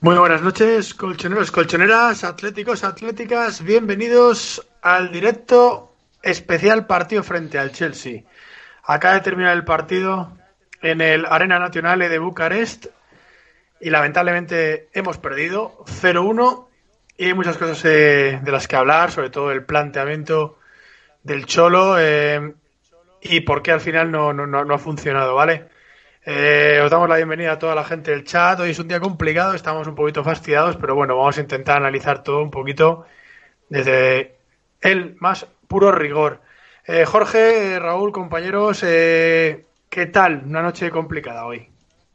Muy buenas noches, colchoneros, colchoneras, atléticos, atléticas. Bienvenidos al directo especial partido frente al Chelsea. Acaba de terminar el partido en el Arena Nazionale de Bucarest y lamentablemente hemos perdido 0-1 y hay muchas cosas de las que hablar, sobre todo el planteamiento del Cholo y por qué al final no ha funcionado, ¿vale? Os damos la bienvenida a toda la gente del chat. Hoy es un día complicado, estamos un poquito fastidiados, pero bueno, vamos a intentar analizar todo un poquito desde el más puro rigor. Jorge, Raúl, compañeros, ¿qué tal? Una noche complicada hoy.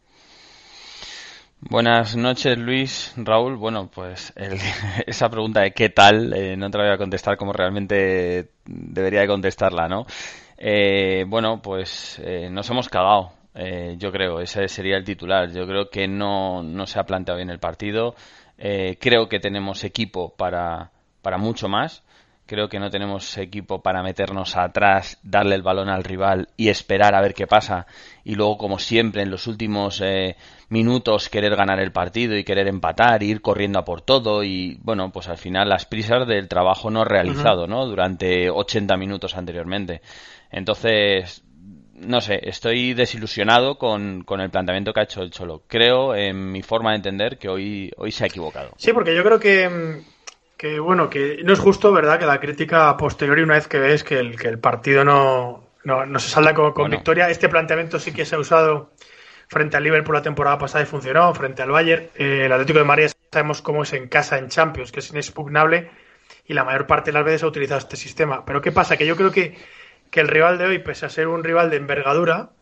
Buenas noches, Luis, Raúl. Bueno, pues esa pregunta de qué tal, no te la voy a contestar como realmente debería de contestarla, ¿no? Bueno, pues nos hemos cagado. Yo creo, ese sería el titular. Yo creo que no se ha planteado bien el partido. Creo que tenemos equipo para mucho más. Creo que no tenemos equipo para meternos atrás, darle el balón al rival y esperar a ver qué pasa. Y luego, como siempre, en los últimos minutos querer ganar el partido y querer empatar, ir corriendo a por todo. Y bueno, pues al final las prisas del trabajo no realizado, ¿no? Durante 80 minutos anteriormente. Entonces, no sé, estoy desilusionado con el planteamiento que ha hecho el Cholo. Creo, en mi forma de entender, que hoy se ha equivocado. Sí, porque yo creo que no es justo, ¿verdad?, que la crítica a posteriori, una vez que ves que el partido no se salda con victoria. Este planteamiento sí que se ha usado frente al Liverpool la temporada pasada y funcionó, frente al Bayern. El Atlético de Madrid sabemos cómo es en casa en Champions, que es inexpugnable, y la mayor parte de las veces ha utilizado este sistema. Pero ¿qué pasa? Que yo creo que el rival de hoy, pese a ser un rival de envergadura,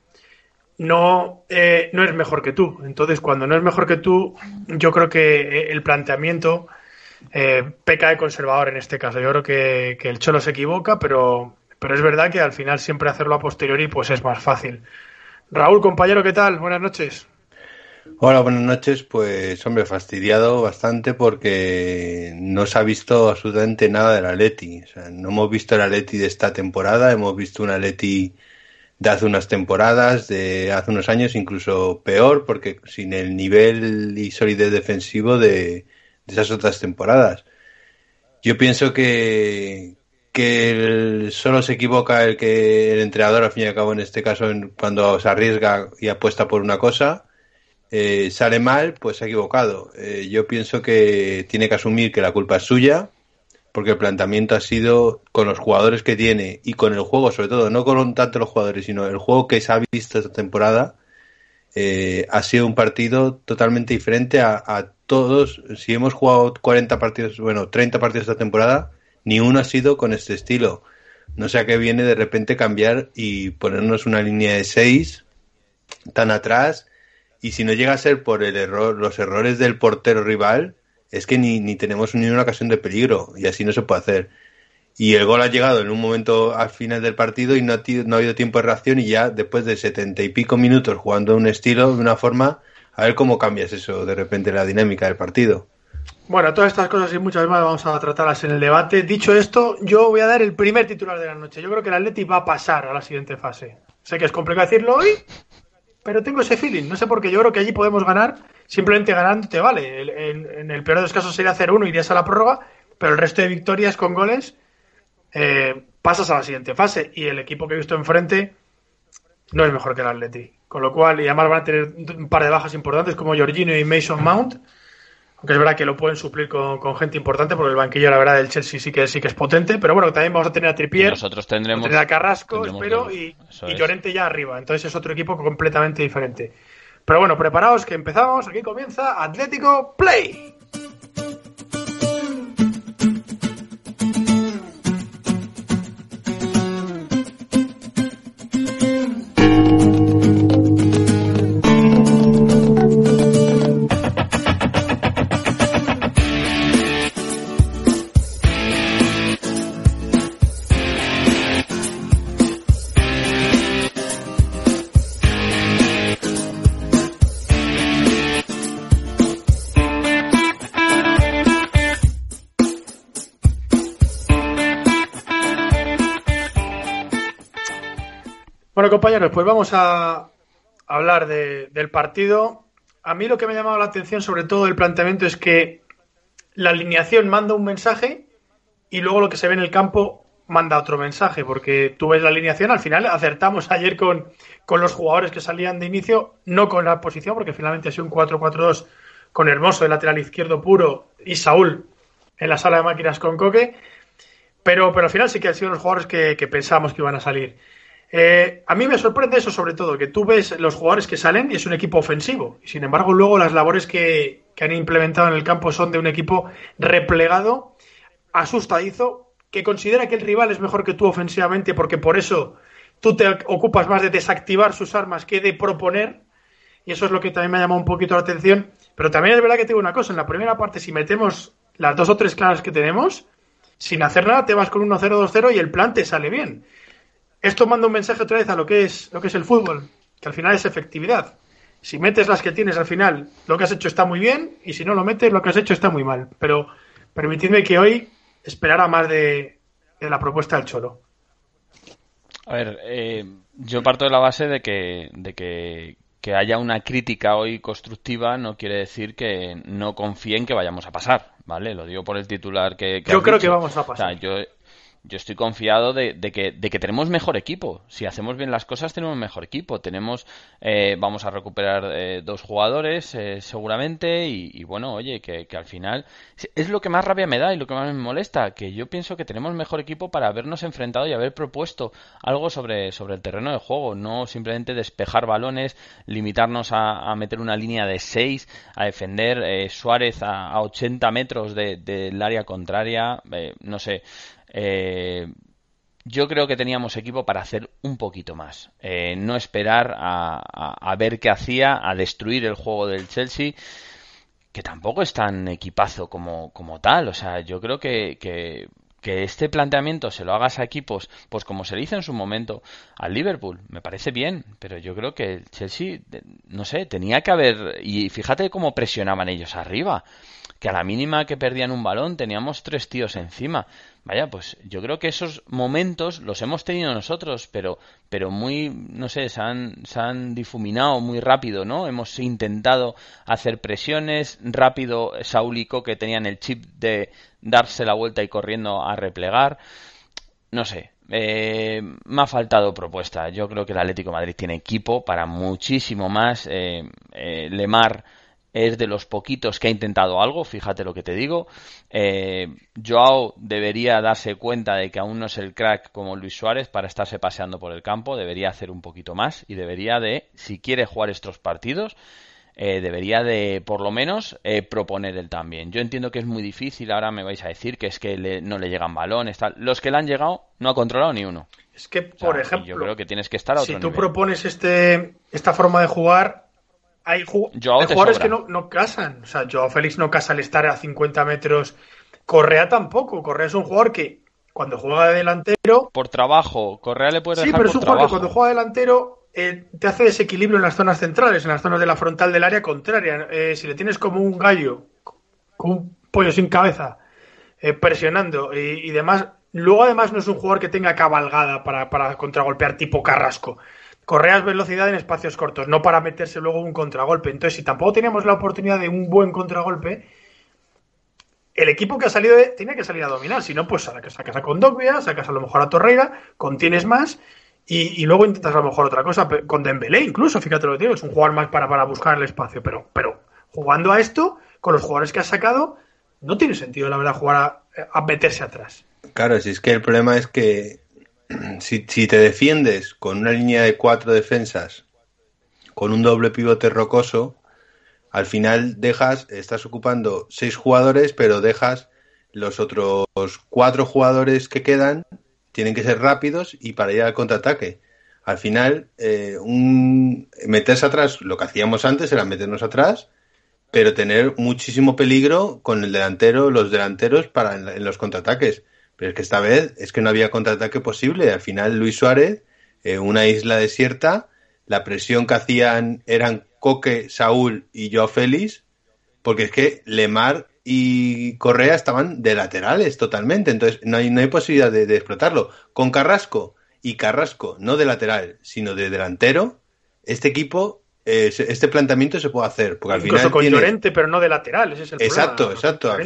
no es mejor que tú. Entonces, cuando no es mejor que tú, yo creo que el planteamiento peca de conservador en este caso. Yo creo que el Cholo se equivoca, pero es verdad que al final siempre hacerlo a posteriori pues es más fácil. Raúl, compañero, ¿qué tal? Buenas noches. Hola, buenas noches. Pues hombre, fastidiado bastante porque no se ha visto absolutamente nada del Atleti. O sea, no hemos visto el Atleti de esta temporada, hemos visto un Atleti de hace unas temporadas, de hace unos años, incluso peor, porque sin el nivel y solidez defensivo de esas otras temporadas. Yo pienso que solo se equivoca el entrenador, al fin y al cabo, en este caso, cuando se arriesga y apuesta por una cosa, sale mal, pues se ha equivocado. Yo pienso que tiene que asumir que la culpa es suya, porque el planteamiento ha sido, con los jugadores que tiene y con el juego, sobre todo, no con tanto los jugadores, sino el juego que se ha visto esta temporada, ha sido un partido totalmente diferente a todos. Si hemos jugado 30 partidos esta temporada, ni uno ha sido con este estilo. No sé a qué viene de repente cambiar y ponernos una línea de 6 tan atrás, y si no llega a ser por los errores del portero rival, es que ni tenemos ni una ocasión de peligro, y así no se puede hacer. Y el gol ha llegado en un momento al final del partido y no ha habido tiempo de reacción, y ya después de 70 y pico minutos jugando un estilo, de una forma, a ver cómo cambias eso de repente, la dinámica del partido. Bueno, todas estas cosas y muchas más vamos a tratarlas en el debate. Dicho esto, yo voy a dar el primer titular de la noche. Yo creo que el Atleti va a pasar a la siguiente fase. Sé que es complicado decirlo hoy, pero tengo ese feeling. No sé por qué. Yo creo que allí podemos ganar. Simplemente ganando te vale. En el peor de los casos sería 0-1, irías a la prórroga, pero el resto de victorias con goles pasas a la siguiente fase. Y el equipo que he visto enfrente no es mejor que el Atleti. Con lo cual, y además van a tener un par de bajas importantes como Jorginho y Mason Mount. Aunque es verdad que lo pueden suplir con gente importante, porque el banquillo, la verdad, del Chelsea sí que es potente. Pero bueno, también vamos a tener a Trippier, nosotros tendremos a Carrasco, espero, y Llorente ya arriba. Entonces es otro equipo completamente diferente. Pero bueno, preparaos que empezamos. Aquí comienza Atlético Play. Bueno, compañeros, pues vamos a hablar del partido. a mí lo que me ha llamado la atención sobre todo del planteamiento es que la alineación manda un mensaje y luego lo que se ve en el campo manda otro mensaje, porque tú ves la alineación, al final acertamos ayer con los jugadores que salían de inicio, no con la posición, porque finalmente ha sido un 4-4-2 con Hermoso de lateral izquierdo puro y Saúl en la sala de máquinas con Coque, pero al final sí que han sido los jugadores que pensábamos que iban a salir. A mí me sorprende eso sobre todo, que tú ves los jugadores que salen y es un equipo ofensivo, y sin embargo luego las labores que han implementado en el campo son de un equipo replegado, asustadizo, que considera que el rival es mejor que tú ofensivamente porque por eso tú te ocupas más de desactivar sus armas que de proponer, y eso es lo que también me ha llamado un poquito la atención. Pero también es verdad que te digo una cosa, en la primera parte si metemos las 2 o 3 claras que tenemos, sin hacer nada te vas con 1-0, 2-0 y el plan te sale bien. Esto manda un mensaje otra vez a lo que es el fútbol, que al final es efectividad. Si metes las que tienes al final, lo que has hecho está muy bien, y si no lo metes, lo que has hecho está muy mal. Pero permitidme que hoy esperara más de la propuesta del Cholo. A ver, yo parto de la base de que haya una crítica hoy constructiva no quiere decir que no confíen que vayamos a pasar, ¿vale? Lo digo por el titular que yo has creo dicho. que vamos a pasar. O sea, yo estoy confiado de que tenemos mejor equipo. Si hacemos bien las cosas, tenemos mejor equipo. Vamos a recuperar 2 jugadores, seguramente. Y bueno, oye, que al final es lo que más rabia me da y lo que más me molesta. Que yo pienso que tenemos mejor equipo para habernos enfrentado y haber propuesto algo sobre el terreno de juego. No simplemente despejar balones, limitarnos a meter una línea de 6, a defender Suárez a 80 metros del área contraria. No sé. Yo creo que teníamos equipo para hacer un poquito más, no esperar a ver qué hacía, a destruir el juego del Chelsea, que tampoco es tan equipazo como tal. O sea, yo creo que este planteamiento se lo hagas a equipos, pues como se le hizo en su momento al Liverpool, me parece bien, pero yo creo que el Chelsea, no sé, tenía que haber, y fíjate cómo presionaban ellos arriba, que a la mínima que perdían un balón teníamos 3 tíos encima. Vaya, pues yo creo que esos momentos los hemos tenido nosotros, pero muy, no sé, se han difuminado muy rápido, ¿no? Hemos intentado hacer presiones rápido. Saúl y Coque tenían el chip de darse la vuelta y corriendo a replegar. No sé, me ha faltado propuesta. Yo creo que el Atlético de Madrid tiene equipo para muchísimo más. Lemar es de los poquitos que ha intentado algo, fíjate lo que te digo. Joao debería darse cuenta de que aún no es el crack como Luis Suárez para estarse paseando por el campo, debería hacer un poquito más y debería de, si quiere jugar estos partidos, debería de, por lo menos, proponer él también. Yo entiendo que es muy difícil, ahora me vais a decir que es que no le llegan balones, tal. Los que le han llegado no ha controlado ni uno. Es que, por ejemplo, yo creo que tienes que estar a otro nivel. Si tú propones esta forma de jugar, hay jugadores que no casan. O sea, Joao Félix no casa al estar a 50 metros. Correa tampoco. Correa es un jugador que cuando juega de delantero... Por trabajo. Correa le puede dejar por trabajo. Sí, pero es un jugador que cuando juega de delantero te hace desequilibrio en las zonas centrales, en las zonas de la frontal del área contraria. Si le tienes como un gallo, como un pollo sin cabeza, presionando y demás... Luego además no es un jugador que tenga cabalgada para contragolpear tipo Carrasco. Correa es velocidad en espacios cortos, no para meterse luego un contragolpe. Entonces, si tampoco teníamos la oportunidad de un buen contragolpe, el equipo que ha salido tiene que salir a dominar. Si no, pues sacas a Kondogbia, sacas a lo mejor a Torreira, contienes más y luego intentas a lo mejor otra cosa. Con Dembélé incluso, fíjate lo que digo, es un jugador más para buscar el espacio. Pero jugando a esto, con los jugadores que has sacado, no tiene sentido, la verdad, jugar a meterse atrás. Claro, si es que el problema es que si te defiendes con una línea de 4 defensas, con un doble pivote rocoso, al final estás ocupando 6 jugadores, pero dejas los otros 4 jugadores que quedan, tienen que ser rápidos y para ir al contraataque. Al final, meterse atrás, lo que hacíamos antes era meternos atrás, pero tener muchísimo peligro con los delanteros en los contraataques. Pero es que esta vez es que no había contraataque posible. Al final Luis Suárez, una isla desierta, la presión que hacían eran Coque, Saúl y Joao Félix, porque es que Lemar y Correa estaban de laterales totalmente, entonces no hay posibilidad de explotarlo. Con Carrasco no de lateral, sino de delantero, este equipo este planteamiento se puede hacer. Porque al Incluso final con tienes... Llorente, pero no de lateral, ese es el Exacto. problema.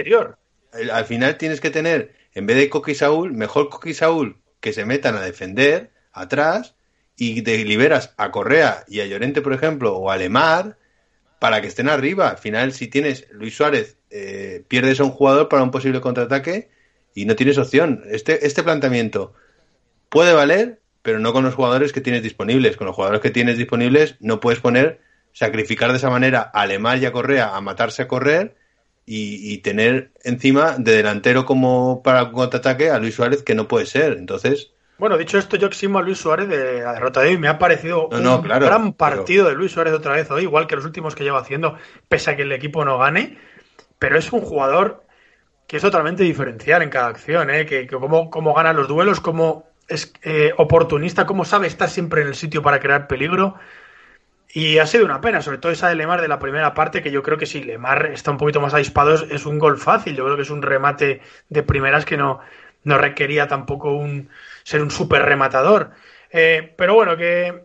Al final tienes que tener, en vez de Coque y Saúl, mejor Coque y Saúl que se metan a defender atrás y te liberas a Correa y a Llorente, por ejemplo, o a Lemar para que estén arriba. Al final, si tienes Luis Suárez, pierdes a un jugador para un posible contraataque y no tienes opción. Este planteamiento puede valer, pero no con los jugadores que tienes disponibles. Con los jugadores que tienes disponibles no puedes sacrificar de esa manera a Lemar y a Correa a matarse a correr y tener encima de delantero como para un contraataque a Luis Suárez, que no puede ser. Entonces... Bueno, dicho esto, yo eximo a Luis Suárez de la derrota de hoy. Me ha parecido gran partido de Luis Suárez otra vez hoy, igual que los últimos que lleva haciendo, pese a que el equipo no gane. Pero es un jugador que es totalmente diferencial en cada acción, que cómo gana los duelos, cómo es oportunista, cómo sabe estar siempre en el sitio para crear peligro. Y ha sido una pena, sobre todo esa de Lemar de la primera parte, que yo creo que si Lemar está un poquito más avispado es un gol fácil. Yo creo que es un remate de primeras que no requería tampoco ser un súper rematador. Pero bueno,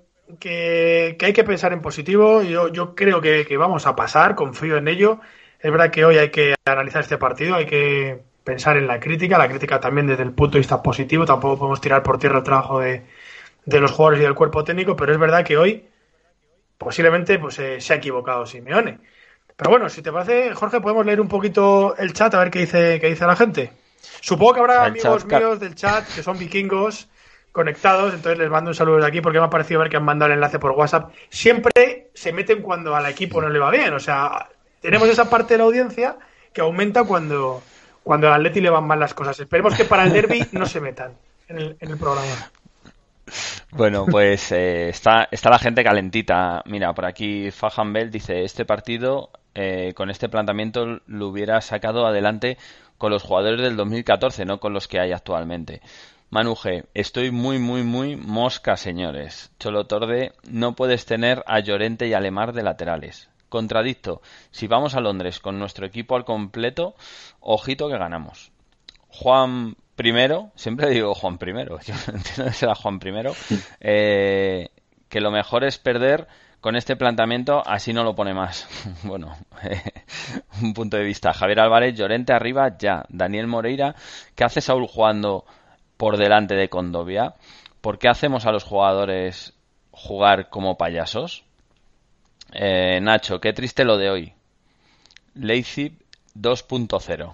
que hay que pensar en positivo. Yo creo que vamos a pasar, confío en ello. Es verdad que hoy hay que analizar este partido, hay que pensar en la crítica también desde el punto de vista positivo. Tampoco podemos tirar por tierra el trabajo de los jugadores y del cuerpo técnico, pero es verdad que hoy posiblemente se ha equivocado Simeone. Pero bueno, si te parece, Jorge, podemos leer un poquito el chat a ver qué dice la gente. Supongo que habrá amigos míos del chat que son vikingos conectados, entonces les mando un saludo de aquí porque me ha parecido ver que han mandado el enlace por WhatsApp. Siempre se meten cuando al equipo no le va bien, o sea, tenemos esa parte de la audiencia que aumenta cuando al Atleti le van mal las cosas. Esperemos que para el derbi no se metan en el programa. Bueno, pues está la gente calentita. Mira, por aquí Fahan Bell dice, este partido con este planteamiento lo hubiera sacado adelante con los jugadores del 2014, no con los que hay actualmente. Manu G, estoy muy mosca, señores. Cholo Torde, no puedes tener a Llorente y a Lemar de laterales. Contradicto, si vamos a Londres con nuestro equipo al completo, ojito que ganamos. Juan Primero, siempre digo Juan Primero, yo entiendo que será Juan Primero, que lo mejor es perder con este planteamiento, así no lo pone más. Bueno, un punto de vista. Javier Álvarez, Llorente arriba ya. Daniel Moreira, ¿qué hace Saúl jugando por delante de Condovia? ¿Por qué hacemos a los jugadores jugar como payasos? Nacho, qué triste lo de hoy. Leipzig 2.0.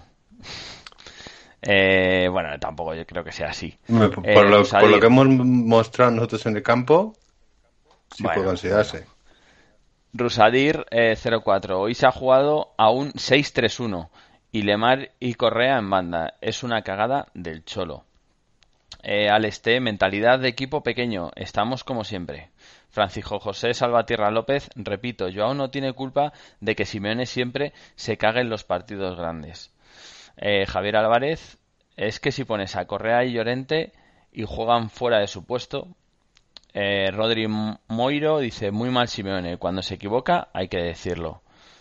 Bueno, tampoco yo creo que sea así. Por lo que hemos mostrado nosotros en el campo, sí puede considerarse. Rusadir 04. Hoy se ha jugado a un 6-3-1 y Lemar y Correa en banda. Es una cagada del Cholo. Aleste, mentalidad de equipo pequeño. Estamos como siempre. Francisco José Salvatierra López, repito, Joao no tiene culpa de que Simeone siempre se cague en los partidos grandes. Javier Álvarez, es que si pones a Correa y Llorente y juegan fuera de su puesto. Rodri Moiro dice, muy mal Simeone, cuando se equivoca hay que decirlo.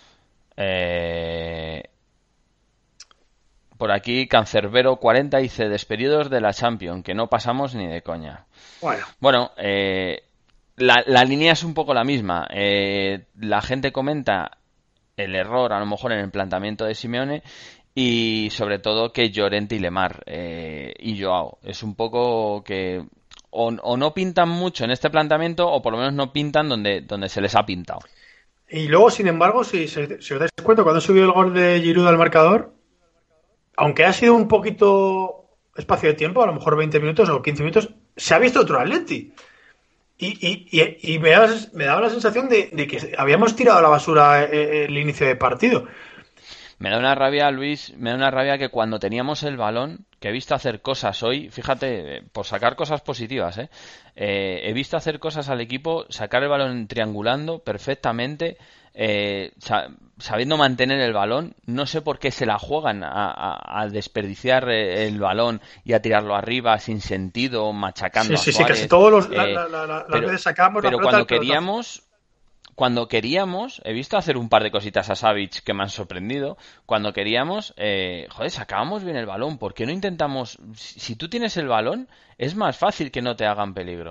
Por aquí Cancerbero 40 dice, despedidos de la Champions, que no pasamos ni de coña. Bueno, la línea es un poco la misma. La gente comenta el error a lo mejor en el planteamiento de Simeone y sobre todo que Llorente y Lemar y Joao es un poco que o no pintan mucho en este planteamiento o por lo menos no pintan donde se les ha pintado. Y luego, sin embargo, si os dais cuenta, cuando subió el gol de Giroud al marcador, aunque ha sido un poquito espacio de tiempo, a lo mejor 20 minutos o 15 minutos, se ha visto otro Atleti. Y me daba la sensación de que habíamos tirado a la basura el inicio de partido. Me da una rabia, Luis, que cuando teníamos el balón, que he visto hacer cosas hoy, fíjate, por sacar cosas positivas, he visto hacer cosas al equipo, sacar el balón triangulando perfectamente, sabiendo mantener el balón. No sé por qué se la juegan a desperdiciar el balón y a tirarlo arriba sin sentido, machacando a Suárez. Sí, casi todos las veces sacamos la pelota. Pero cuando queríamos, he visto hacer un par de cositas a Savic que me han sorprendido. Cuando queríamos, sacábamos bien el balón. ¿Por qué no intentamos? Si tú tienes el balón, es más fácil que no te hagan peligro.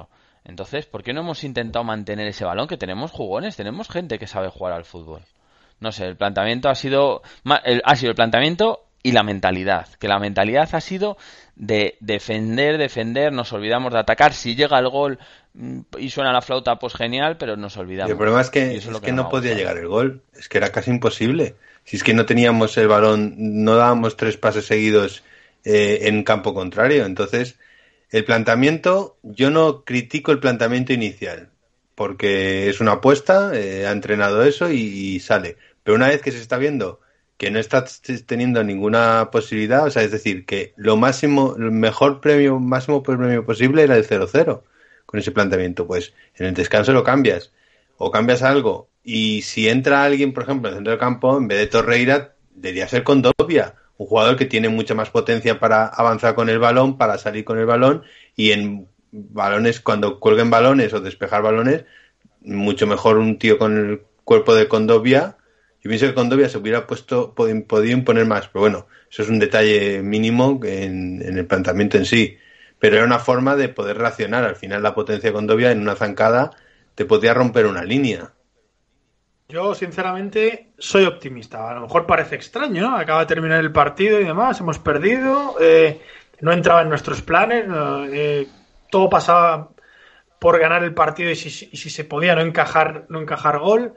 Entonces, ¿por qué no hemos intentado mantener ese balón? Que tenemos jugones, tenemos gente que sabe jugar al fútbol. No sé, el planteamiento ha sido el planteamiento y la mentalidad. Que la mentalidad ha sido de defender, nos olvidamos de atacar. Si llega el gol y suena la flauta, pues genial, pero nos olvidamos. Y el problema es que no podía llegar el gol. Es que era casi imposible. Si es que no teníamos el balón, no dábamos 3 pases seguidos en campo contrario. Entonces, el planteamiento, yo no critico el planteamiento inicial, porque es una apuesta, ha entrenado eso y sale. Pero una vez que se está viendo que no está teniendo ninguna posibilidad, o sea, es decir, que lo máximo, el máximo premio posible era el 0-0 con ese planteamiento, pues en el descanso lo cambias, o cambias algo, y si entra alguien, por ejemplo, en el centro del campo, en vez de Torreira, debería ser Condovia, un jugador que tiene mucha más potencia para avanzar con el balón, para salir con el balón, y en balones, cuando cuelguen balones o despejar balones, mucho mejor un tío con el cuerpo de Condovia. Yo pienso que Condovia se hubiera podido imponer más, pero bueno, eso es un detalle mínimo en el planteamiento en sí. Pero era una forma de poder reaccionar. Al final la potencia de Condovia en una zancada te podía romper una línea. Yo, sinceramente, soy optimista. A lo mejor parece extraño, ¿no? Acaba de terminar el partido y demás, hemos perdido, no entraba en nuestros planes, todo pasaba por ganar el partido y si se podía no encajar gol.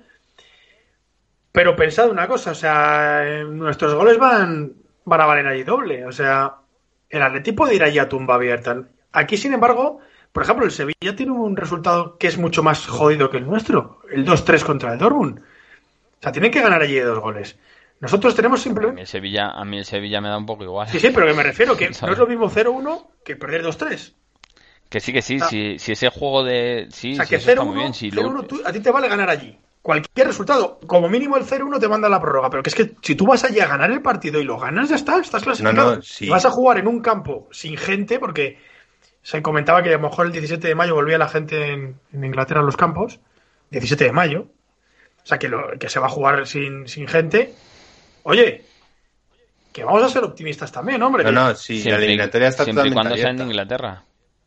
Pero pensad una cosa, o sea, nuestros goles van a valer allí doble. O sea, el Atleti puede ir allí a tumba abierta. Aquí, sin embargo, por ejemplo, el Sevilla tiene un resultado que es mucho más jodido que el nuestro. El 2-3 contra el Dortmund. O sea, tienen que ganar allí de 2 goles. Nosotros tenemos simplemente... A mí el Sevilla me da un poco igual. Sí, pero que me refiero que no es lo mismo 0-1 que perder 2-3. Que sí, si ese juego de... Sí, o sea, sí, que eso está 0-1, muy bien. Si 0-1 a ti te vale ganar allí. Cualquier resultado, como mínimo el 0-1 te manda a la prórroga, pero que es que si tú vas allí a ganar el partido y lo ganas, ya está, estás clasificado. No, sí. Y vas a jugar en un campo sin gente, porque se comentaba que a lo mejor el 17 de mayo volvía la gente en Inglaterra a los campos, 17 de mayo, o sea que se va a jugar sin gente. Oye, que vamos a ser optimistas también, hombre. No, sí, la eliminatoria está siempre totalmente y cuando abierta. sea en Inglaterra.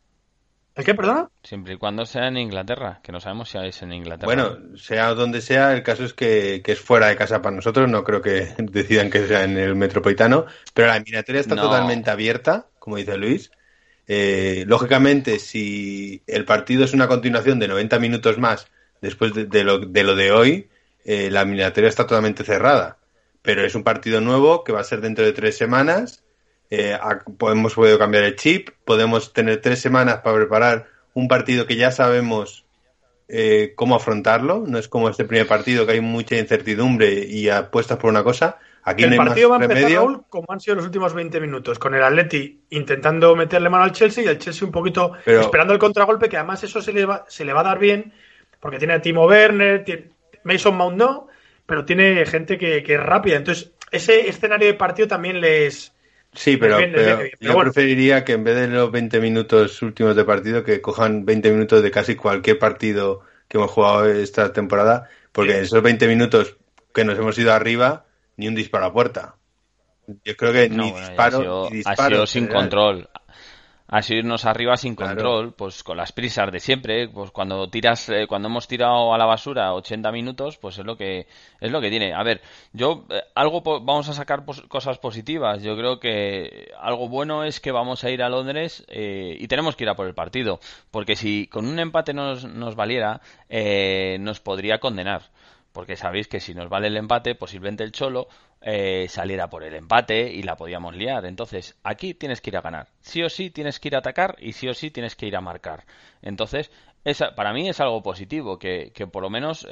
¿El qué, perdona? Siempre y cuando sea en Inglaterra, que no sabemos si es en Inglaterra. Bueno, sea donde sea, el caso es que es fuera de casa para nosotros, no creo que decidan que sea en el Metropolitano, pero la eliminatoria está totalmente abierta, como dice Luis. Lógicamente, si el partido es una continuación de 90 minutos más después de lo de hoy, la eliminatoria está totalmente cerrada, pero es un partido nuevo que va a ser dentro de 3 semanas. Hemos podido cambiar el chip, podemos tener 3 semanas para preparar un partido que ya sabemos cómo afrontarlo. No es como este primer partido que hay mucha incertidumbre y apuestas por una cosa. Aquí el no hay partido más va a empezar, remedio. Raúl, como han sido los últimos 20 minutos, con el Atleti intentando meterle mano al Chelsea y el Chelsea un poquito esperando el contragolpe, que además eso se le va a dar bien, porque tiene a Timo Werner, Mason Mount no, pero tiene gente que es rápida. Entonces, ese escenario de partido también les... Sí, pero yo preferiría que en vez de los 20 minutos últimos de partido, que cojan 20 minutos de casi cualquier partido que hemos jugado esta temporada, porque en esos 20 minutos que nos hemos ido arriba, ni un disparo a puerta. Yo creo que ni disparo. Ha sido sin control. Ha sido irnos arriba sin control, Claro. pues con las prisas de siempre. Pues cuando cuando hemos tirado a la basura 80 minutos, pues es lo que tiene. A ver, vamos a sacar cosas positivas. Yo creo que algo bueno es que vamos a ir a Londres y tenemos que ir a por el partido, porque si con un empate nos valiera, nos podría condenar. Porque sabéis que si nos vale el empate, posiblemente el Cholo saliera por el empate y la podíamos liar. Entonces, aquí tienes que ir a ganar. Sí o sí tienes que ir a atacar y sí o sí tienes que ir a marcar. Entonces, para mí es algo positivo, que por lo menos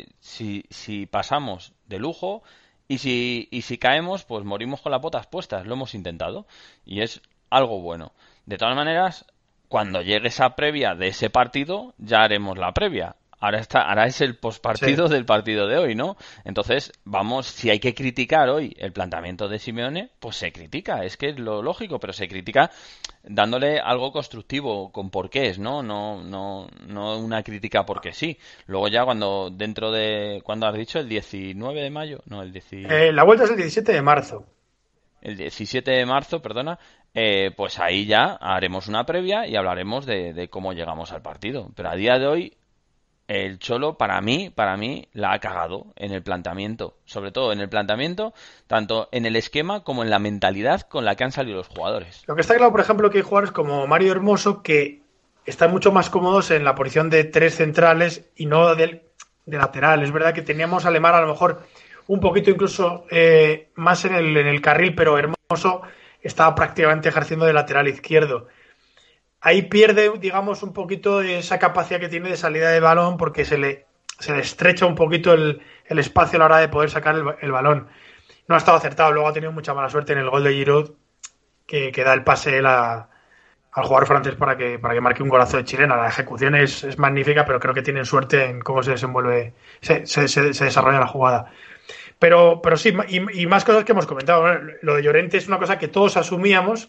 si pasamos de lujo y si caemos, pues morimos con las botas puestas. Lo hemos intentado y es algo bueno. De todas maneras, cuando llegue esa previa de ese partido, ya haremos la previa. Ahora es el postpartido del partido de hoy, ¿no? Entonces, si hay que criticar hoy el planteamiento de Simeone, pues se critica, es que es lo lógico, pero se critica dándole algo constructivo, con porqués, ¿no? No una crítica porque sí. Luego ya cuando ¿cuándo has dicho? ¿El 19 de mayo? No, el 10... la vuelta es el 17 de marzo. el 17 de marzo, perdona, pues ahí ya haremos una previa y hablaremos de cómo llegamos al partido. Pero a día de hoy, el Cholo, para mí, la ha cagado en el planteamiento. Sobre todo en el planteamiento, tanto en el esquema como en la mentalidad con la que han salido los jugadores. Lo que está claro, por ejemplo, que hay jugadores como Mario Hermoso que están mucho más cómodos en la posición de 3 centrales y no de lateral. Es verdad que teníamos a Lemar a lo mejor un poquito incluso más en el carril, pero Hermoso estaba prácticamente ejerciendo de lateral izquierdo. Ahí pierde, digamos, un poquito de esa capacidad que tiene de salida de balón porque se le estrecha un poquito el espacio a la hora de poder sacar el balón. No ha estado acertado, luego ha tenido mucha mala suerte en el gol de Giroud que da el pase al jugador francés para que marque un golazo de chilena. La ejecución es magnífica, pero creo que tienen suerte en cómo se desenvuelve, se desarrolla la jugada. Pero sí, y más cosas que hemos comentado. Lo de Llorente es una cosa que todos asumíamos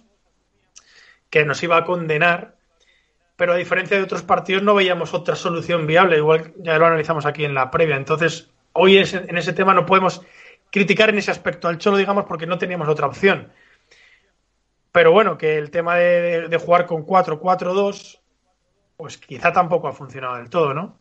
que nos iba a condenar, pero a diferencia de otros partidos no veíamos otra solución viable, igual ya lo analizamos aquí en la previa. Entonces, hoy en ese tema no podemos criticar en ese aspecto al Cholo, digamos, porque no teníamos otra opción. Pero bueno, que el tema de jugar con 4-4-2, pues quizá tampoco ha funcionado del todo, ¿no?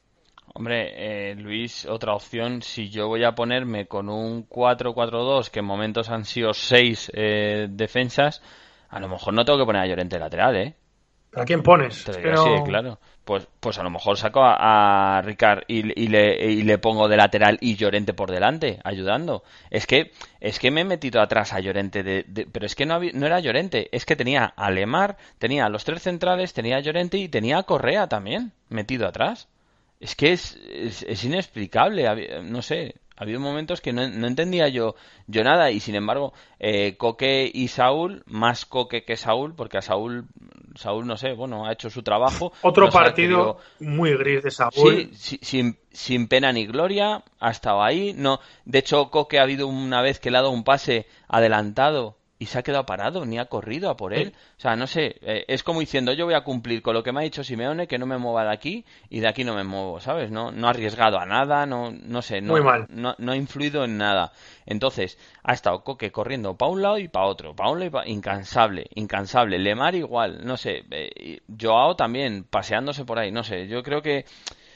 Hombre, Luis, otra opción, si yo voy a ponerme con un 4-4-2, que en momentos han sido 6 defensas, a lo mejor no tengo que poner a Llorente lateral, ¿eh? ¿Pero a quién pones? Te lo digo así, claro. Pues a lo mejor saco a Ricard y le pongo de lateral y Llorente por delante, ayudando. Es que me he metido atrás a Llorente, pero es que no era Llorente, es que tenía a Lemar, tenía a los 3 centrales, tenía a Llorente y tenía a Correa también, metido atrás. Es que es inexplicable, no sé, ha habido momentos que no entendía yo nada y sin embargo Coque y Saúl, más Coque que Saúl, porque a Saúl no sé, bueno, ha hecho su trabajo. Otro partido muy gris de Saúl. Sí, sin pena ni gloria, ha estado ahí. No, de hecho Coque ha habido una vez que le ha dado un pase adelantado y se ha quedado parado, ni ha corrido a por él. Sí. O sea, no sé, es como diciendo, yo voy a cumplir con lo que me ha dicho Simeone, que no me mueva de aquí y de aquí no me muevo, ¿sabes? No ha arriesgado a nada, no sé, Muy mal. No ha influido en nada. Entonces, ha estado Coque corriendo para un lado y para otro, incansable. Lemar igual, no sé, Joao también, paseándose por ahí, no sé, yo creo que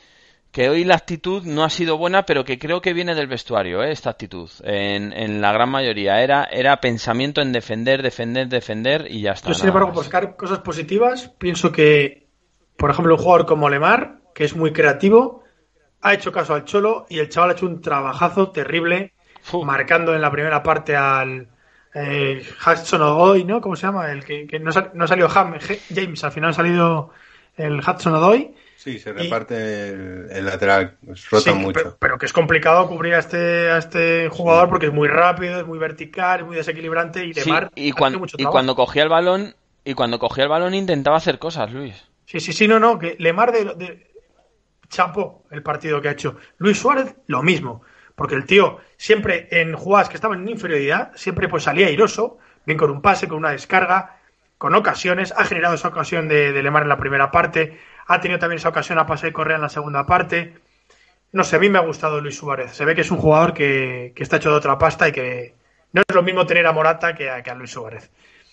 hoy la actitud no ha sido buena, pero que creo que viene del vestuario, esta actitud. En la gran mayoría era pensamiento en defender y ya está. Yo, sin embargo, por sacar cosas positivas, pienso que, por ejemplo, un jugador como Lemar, que es muy creativo, ha hecho caso al Cholo y el chaval ha hecho un trabajazo terrible, marcando en la primera parte al Hudson-Odoi, ¿no? ¿Cómo se llama? El que no salió James, al final ha salido el Hudson-Odoi. Sí, se reparte el lateral, rota mucho. Pero que es complicado cubrir a este jugador porque es muy rápido, es muy vertical, es muy desequilibrante y Lemar hace mucho trabajo. Cuando cogía el balón intentaba hacer cosas, Luis. Sí, no, que Lemar chapó el partido que ha hecho. Luis Suárez, lo mismo, porque el tío siempre en jugadas que estaban en inferioridad, siempre pues salía airoso, bien con un pase, con una descarga, con ocasiones, ha generado esa ocasión de Lemar en la primera parte. Ha tenido también esa ocasión a pase y Correa en la segunda parte. No sé, a mí me ha gustado Luis Suárez. Se ve que es un jugador que está hecho de otra pasta y que no es lo mismo tener a Morata que a Luis Suárez.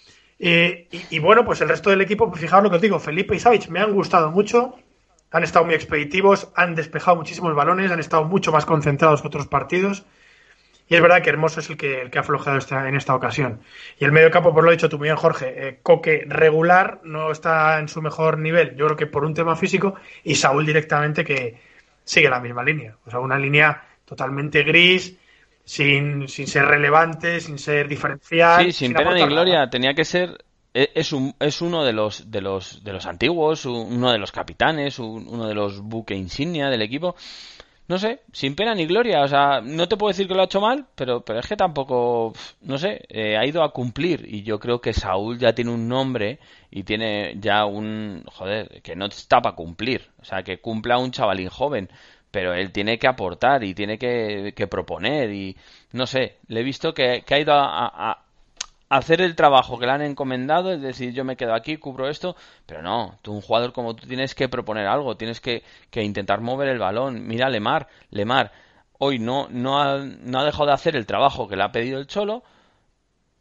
Y bueno, pues el resto del equipo, pues fijaos lo que os digo, Felipe y Savic me han gustado mucho. Han estado muy expeditivos, han despejado muchísimos balones, han estado mucho más concentrados que otros partidos. Y es verdad que Hermoso es el que ha aflojado en esta ocasión. Y el medio campo, por lo dicho tú muy bien, Jorge, Coque regular, no está en su mejor nivel, yo creo que por un tema físico, y Saúl directamente que sigue la misma línea. O sea, una línea totalmente gris, sin ser relevante, sin ser diferencial. Sí, sin pena ni gloria, tenía que ser... Es uno de los antiguos, uno de los capitanes, uno de los buque insignia del equipo. No sé, sin pena ni gloria, o sea, no te puedo decir que lo ha hecho mal, pero es que tampoco, no sé, ha ido a cumplir y yo creo que Saúl ya tiene un nombre y tiene ya que no está para cumplir, o sea, que cumpla un chavalín joven, pero él tiene que aportar y tiene que proponer y, no sé, le he visto que ha ido a hacer el trabajo que le han encomendado, es decir, yo me quedo aquí, cubro esto, pero no, tú un jugador como tú tienes que proponer algo, tienes que intentar mover el balón. Mira Lemar hoy no ha dejado de hacer el trabajo que le ha pedido el Cholo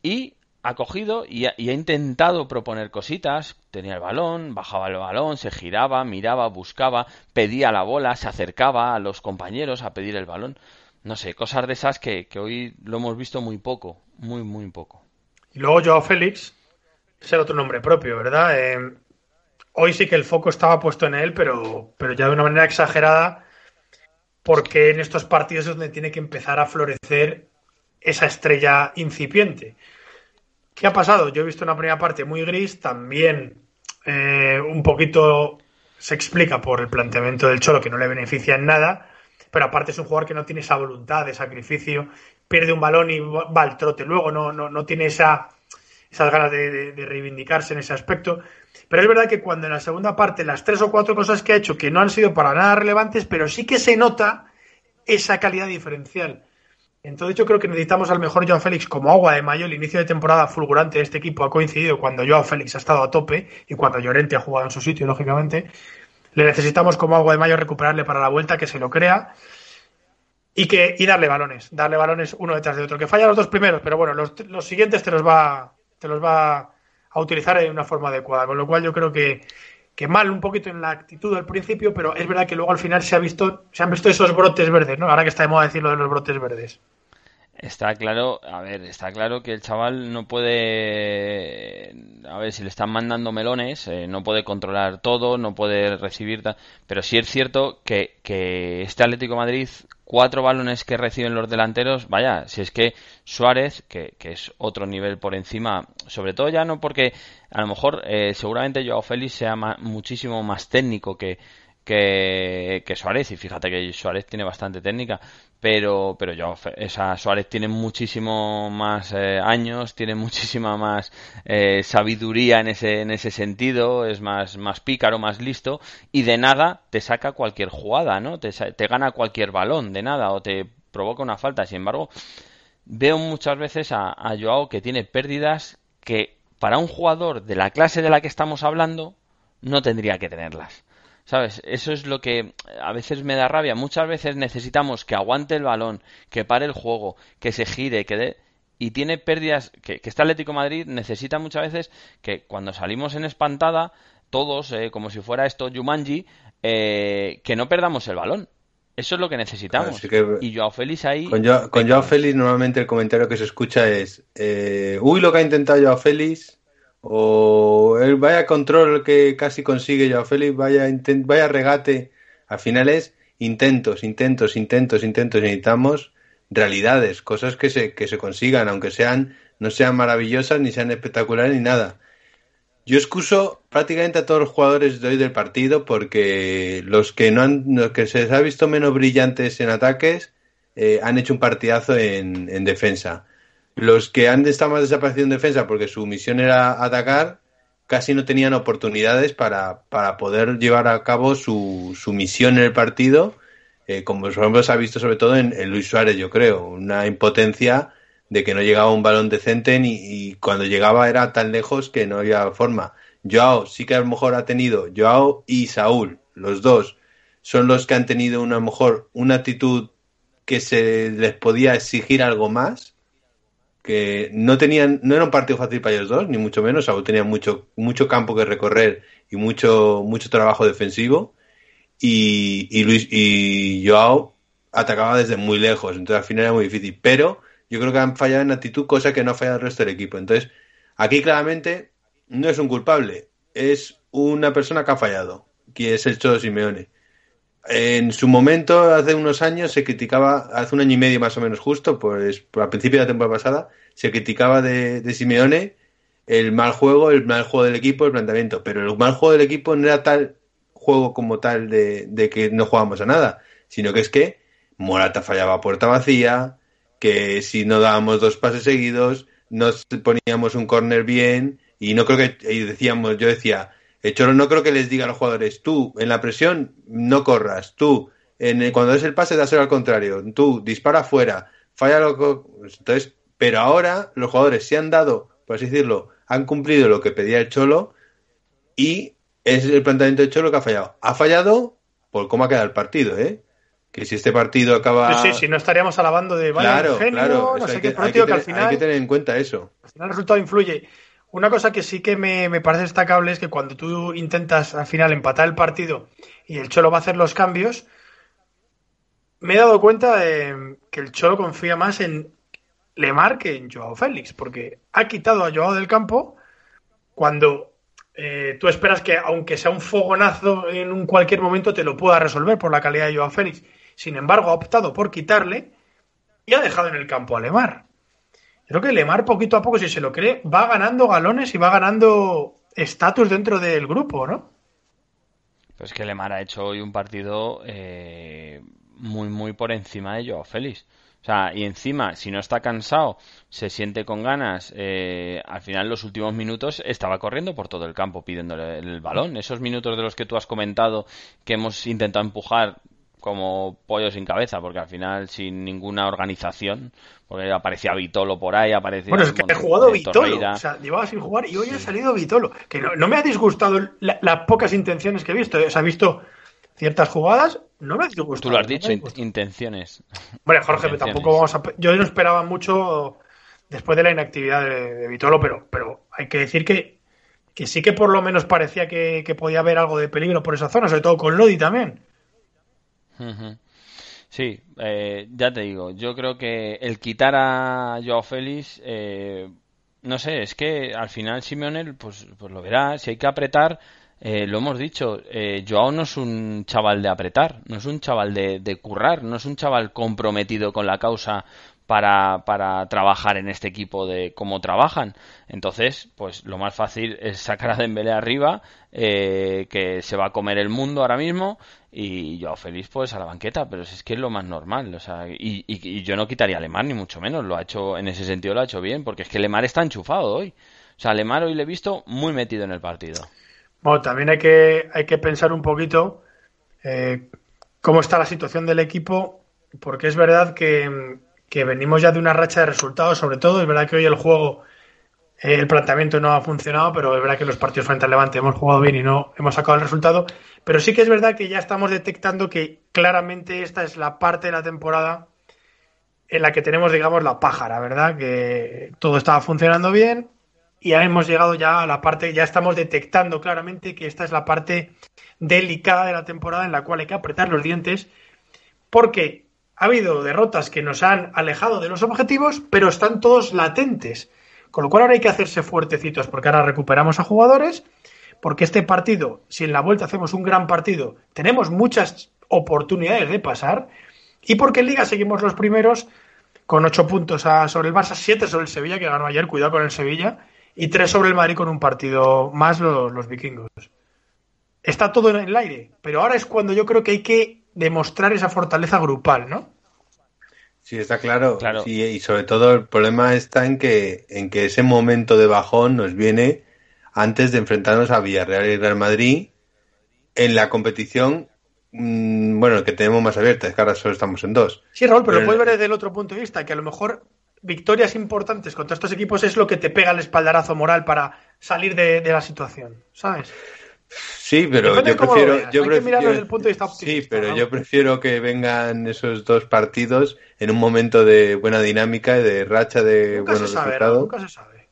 y ha cogido y ha intentado proponer cositas. Tenía el balón, bajaba el balón, se giraba, miraba, buscaba, pedía la bola, se acercaba a los compañeros a pedir el balón. No sé, cosas de esas que hoy lo hemos visto muy poco, muy poco. Y luego Joao Félix es el otro nombre propio, ¿verdad? Hoy sí que el foco estaba puesto en él, pero ya de una manera exagerada, porque en estos partidos es donde tiene que empezar a florecer esa estrella incipiente. ¿Qué ha pasado? Yo he visto una primera parte muy gris, también un poquito se explica por el planteamiento del Cholo, que no le beneficia en nada, pero aparte es un jugador que no tiene esa voluntad de sacrificio, pierde un balón y va al trote luego, no tiene esas ganas de reivindicarse en ese aspecto. Pero es verdad que cuando en la segunda parte las 3 o 4 cosas que ha hecho que no han sido para nada relevantes, pero sí que se nota esa calidad diferencial. Entonces yo creo que necesitamos al mejor Joao Félix como agua de mayo. El inicio de temporada fulgurante de este equipo ha coincidido cuando Joao Félix ha estado a tope y cuando Llorente ha jugado en su sitio, lógicamente. Le necesitamos como agua de mayo recuperarle para la vuelta, que se lo crea y darle balones uno detrás de otro. Que falla los 2 primeros, pero bueno, los siguientes te los va a utilizar de una forma adecuada. Con lo cual yo creo que mal un poquito en la actitud al principio, pero es verdad que luego al final se han visto esos brotes verdes, ¿no? Ahora que está de moda decir lo de los brotes verdes. Está claro, está claro que el chaval no puede, a ver, si le están mandando melones, no puede controlar todo, no puede recibir, pero sí es cierto que este Atlético de Madrid, 4 balones que reciben los delanteros, vaya, si es que Suárez, que es otro nivel por encima, sobre todo ya no porque a lo mejor seguramente Joao Félix sea muchísimo más técnico que Suárez, y fíjate que Suárez tiene bastante técnica, pero Suárez tiene muchísimo más años, tiene muchísima más sabiduría en ese sentido, es más pícaro, más listo, y de nada te saca cualquier jugada, ¿no? Te gana cualquier balón, de nada, o te provoca una falta. Sin embargo, veo muchas veces a Joao que tiene pérdidas que para un jugador de la clase de la que estamos hablando no tendría que tenerlas. ¿Sabes? Eso es lo que a veces me da rabia. Muchas veces necesitamos que aguante el balón, que pare el juego, que se gire, y tiene pérdidas que este Atlético de Madrid necesita muchas veces que cuando salimos en espantada, todos, como si fuera esto Jumanji, que no perdamos el balón. Eso es lo que necesitamos. Claro, y Joao Félix ahí... Con Joao Félix normalmente el comentario que se escucha es uy, lo que ha intentado Joao Félix, o el vaya control que casi consigue Joao Félix, vaya regate. Al final es intentos. Necesitamos realidades, cosas que se consigan, aunque no sean maravillosas, ni sean espectaculares, ni nada. Yo excuso prácticamente a todos los jugadores de hoy del partido, porque los que se les ha visto menos brillantes en ataques han hecho un partidazo en defensa. Los que han estado más desaparecidos en defensa porque su misión era atacar, casi no tenían oportunidades para poder llevar a cabo su misión en el partido, como por ejemplo se ha visto sobre todo en Luis Suárez, yo creo, una impotencia de que no llegaba un balón decente y cuando llegaba era tan lejos que no había forma. Joao sí que a lo mejor ha tenido, Joao y Saúl, los dos, son los que han tenido a lo mejor una actitud que se les podía exigir algo más, que no era un partido fácil para ellos dos, ni mucho menos. Saúl tenía mucho campo que recorrer y mucho trabajo defensivo, y Joao atacaba desde muy lejos, entonces al final era muy difícil, pero yo creo que han fallado en actitud, cosa que no ha fallado el resto del equipo. Entonces aquí claramente no es un culpable, es una persona que ha fallado, que es el Cholo Simeone. En su momento, hace unos años, se criticaba, hace un año y medio más o menos justo, pues al principio de la temporada pasada, se criticaba de Simeone el mal juego del equipo, el planteamiento, pero el mal juego del equipo no era tal juego como tal de que no jugábamos a nada, sino que es que Morata fallaba a puerta vacía, que si no dábamos 2 pases seguidos, no poníamos un córner bien, y no creo que, yo decía, el Cholo no creo que les diga a los jugadores, tú en la presión no corras, tú cuando des el pase dáselo al contrario, tú dispara afuera, falla entonces, pero ahora los jugadores se han dado, por así decirlo, han cumplido lo que pedía el Cholo, y es el planteamiento del Cholo que ha fallado. Ha fallado por cómo ha quedado el partido, que si este partido acaba... Sí, si no estaríamos alabando de vaya claro, genio, claro, no sé qué, que, pero tío, que al final... hay que tener en cuenta eso. Al final el resultado influye. Una cosa que sí que me parece destacable es que cuando tú intentas al final empatar el partido y el Cholo va a hacer los cambios, me he dado cuenta de que el Cholo confía más en Lemar que en Joao Félix, porque ha quitado a Joao del campo cuando tú esperas que, aunque sea un fogonazo en un cualquier momento, te lo pueda resolver por la calidad de Joao Félix. Sin embargo, ha optado por quitarle y ha dejado en el campo a Lemar. Creo que Lemar, poquito a poco, si se lo cree, va ganando galones y va ganando estatus dentro del grupo, ¿no? Pues que Lemar ha hecho hoy un partido muy, muy por encima de Joao Félix. O sea, y encima, si no está cansado, se siente con ganas, al final los últimos minutos estaba corriendo por todo el campo pidiéndole el balón. Esos minutos de los que tú has comentado que hemos intentado empujar como pollo sin cabeza, porque al final sin ninguna organización, porque aparecía Vitolo por ahí, aparecía... Bueno, es que he jugado Vitolo, Torreira. o sea, llevaba sin jugar y hoy ha salido Vitolo, que no me ha disgustado las pocas intenciones que he visto, o sea, he visto ciertas jugadas, no me ha disgustado. Tú lo has dicho, intenciones. Bueno, Jorge, pero tampoco vamos a... Yo no esperaba mucho después de la inactividad de Vitolo, pero hay que decir que sí que por lo menos parecía que podía haber algo de peligro por esa zona, sobre todo con Lodi también. Sí, ya te digo, yo creo que el quitar a Joao Félix, no sé, es que al final Simeone pues lo verá, si hay que apretar, lo hemos dicho, Joao no es un chaval de apretar, no es un chaval de currar, no es un chaval comprometido con la causa para trabajar en este equipo de cómo trabajan. Entonces, pues lo más fácil es sacar a Dembélé arriba, que se va a comer el mundo ahora mismo, y Joao Félix pues a la banqueta, pero es que es lo más normal, o sea, y yo no quitaría a Lemar ni mucho menos, lo ha hecho, en ese sentido lo ha hecho bien, porque es que Lemar está enchufado hoy. O sea, Lemar hoy le he visto muy metido en el partido. Bueno, también hay que pensar un poquito cómo está la situación del equipo, porque es verdad que venimos ya de una racha de resultados, sobre todo, es verdad que hoy el juego, el planteamiento no ha funcionado, pero es verdad que los partidos frente al Levante hemos jugado bien y no hemos sacado el resultado, pero sí que es verdad que ya estamos detectando que claramente esta es la parte de la temporada en la que tenemos, digamos, la pájara, ¿verdad? Que todo estaba funcionando bien y ya hemos llegado ya a la parte, ya estamos detectando claramente que esta es la parte delicada de la temporada en la cual hay que apretar los dientes porque ha habido derrotas que nos han alejado de los objetivos, pero están todos latentes. Con lo cual ahora hay que hacerse fuertecitos porque ahora recuperamos a jugadores, porque este partido, si en la vuelta hacemos un gran partido, tenemos muchas oportunidades de pasar y porque en Liga seguimos los primeros con 8 puntos sobre el Barça, 7 sobre el Sevilla, que ganó ayer, cuidado con el Sevilla, y 3 sobre el Madrid con un partido más los vikingos. Está todo en el aire, pero ahora es cuando yo creo que hay que demostrar esa fortaleza grupal, ¿no? Sí, está claro. Sí, y sobre todo el problema está en que ese momento de bajón nos viene antes de enfrentarnos a Villarreal y Real Madrid en la competición, bueno, que tenemos más abierta, es que ahora solo estamos en 2. Sí, Raúl, pero lo puedes ver desde el otro punto de vista, que a lo mejor victorias importantes contra estos equipos es lo que te pega el espaldarazo moral para salir de la situación, ¿sabes? Sí, pero yo prefiero desde el punto de vista optimista. Sí, pero ¿no? Yo prefiero que vengan esos 2 partidos en un momento de buena dinámica y de racha de buenos resultados. Nunca se sabe.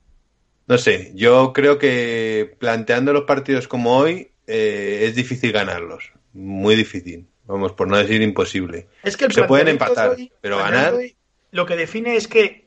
No sé, yo creo que planteando los partidos como hoy es difícil ganarlos, muy difícil. Vamos, por no decir imposible. Es que se pueden empatar, pero ganar. Lo que define es que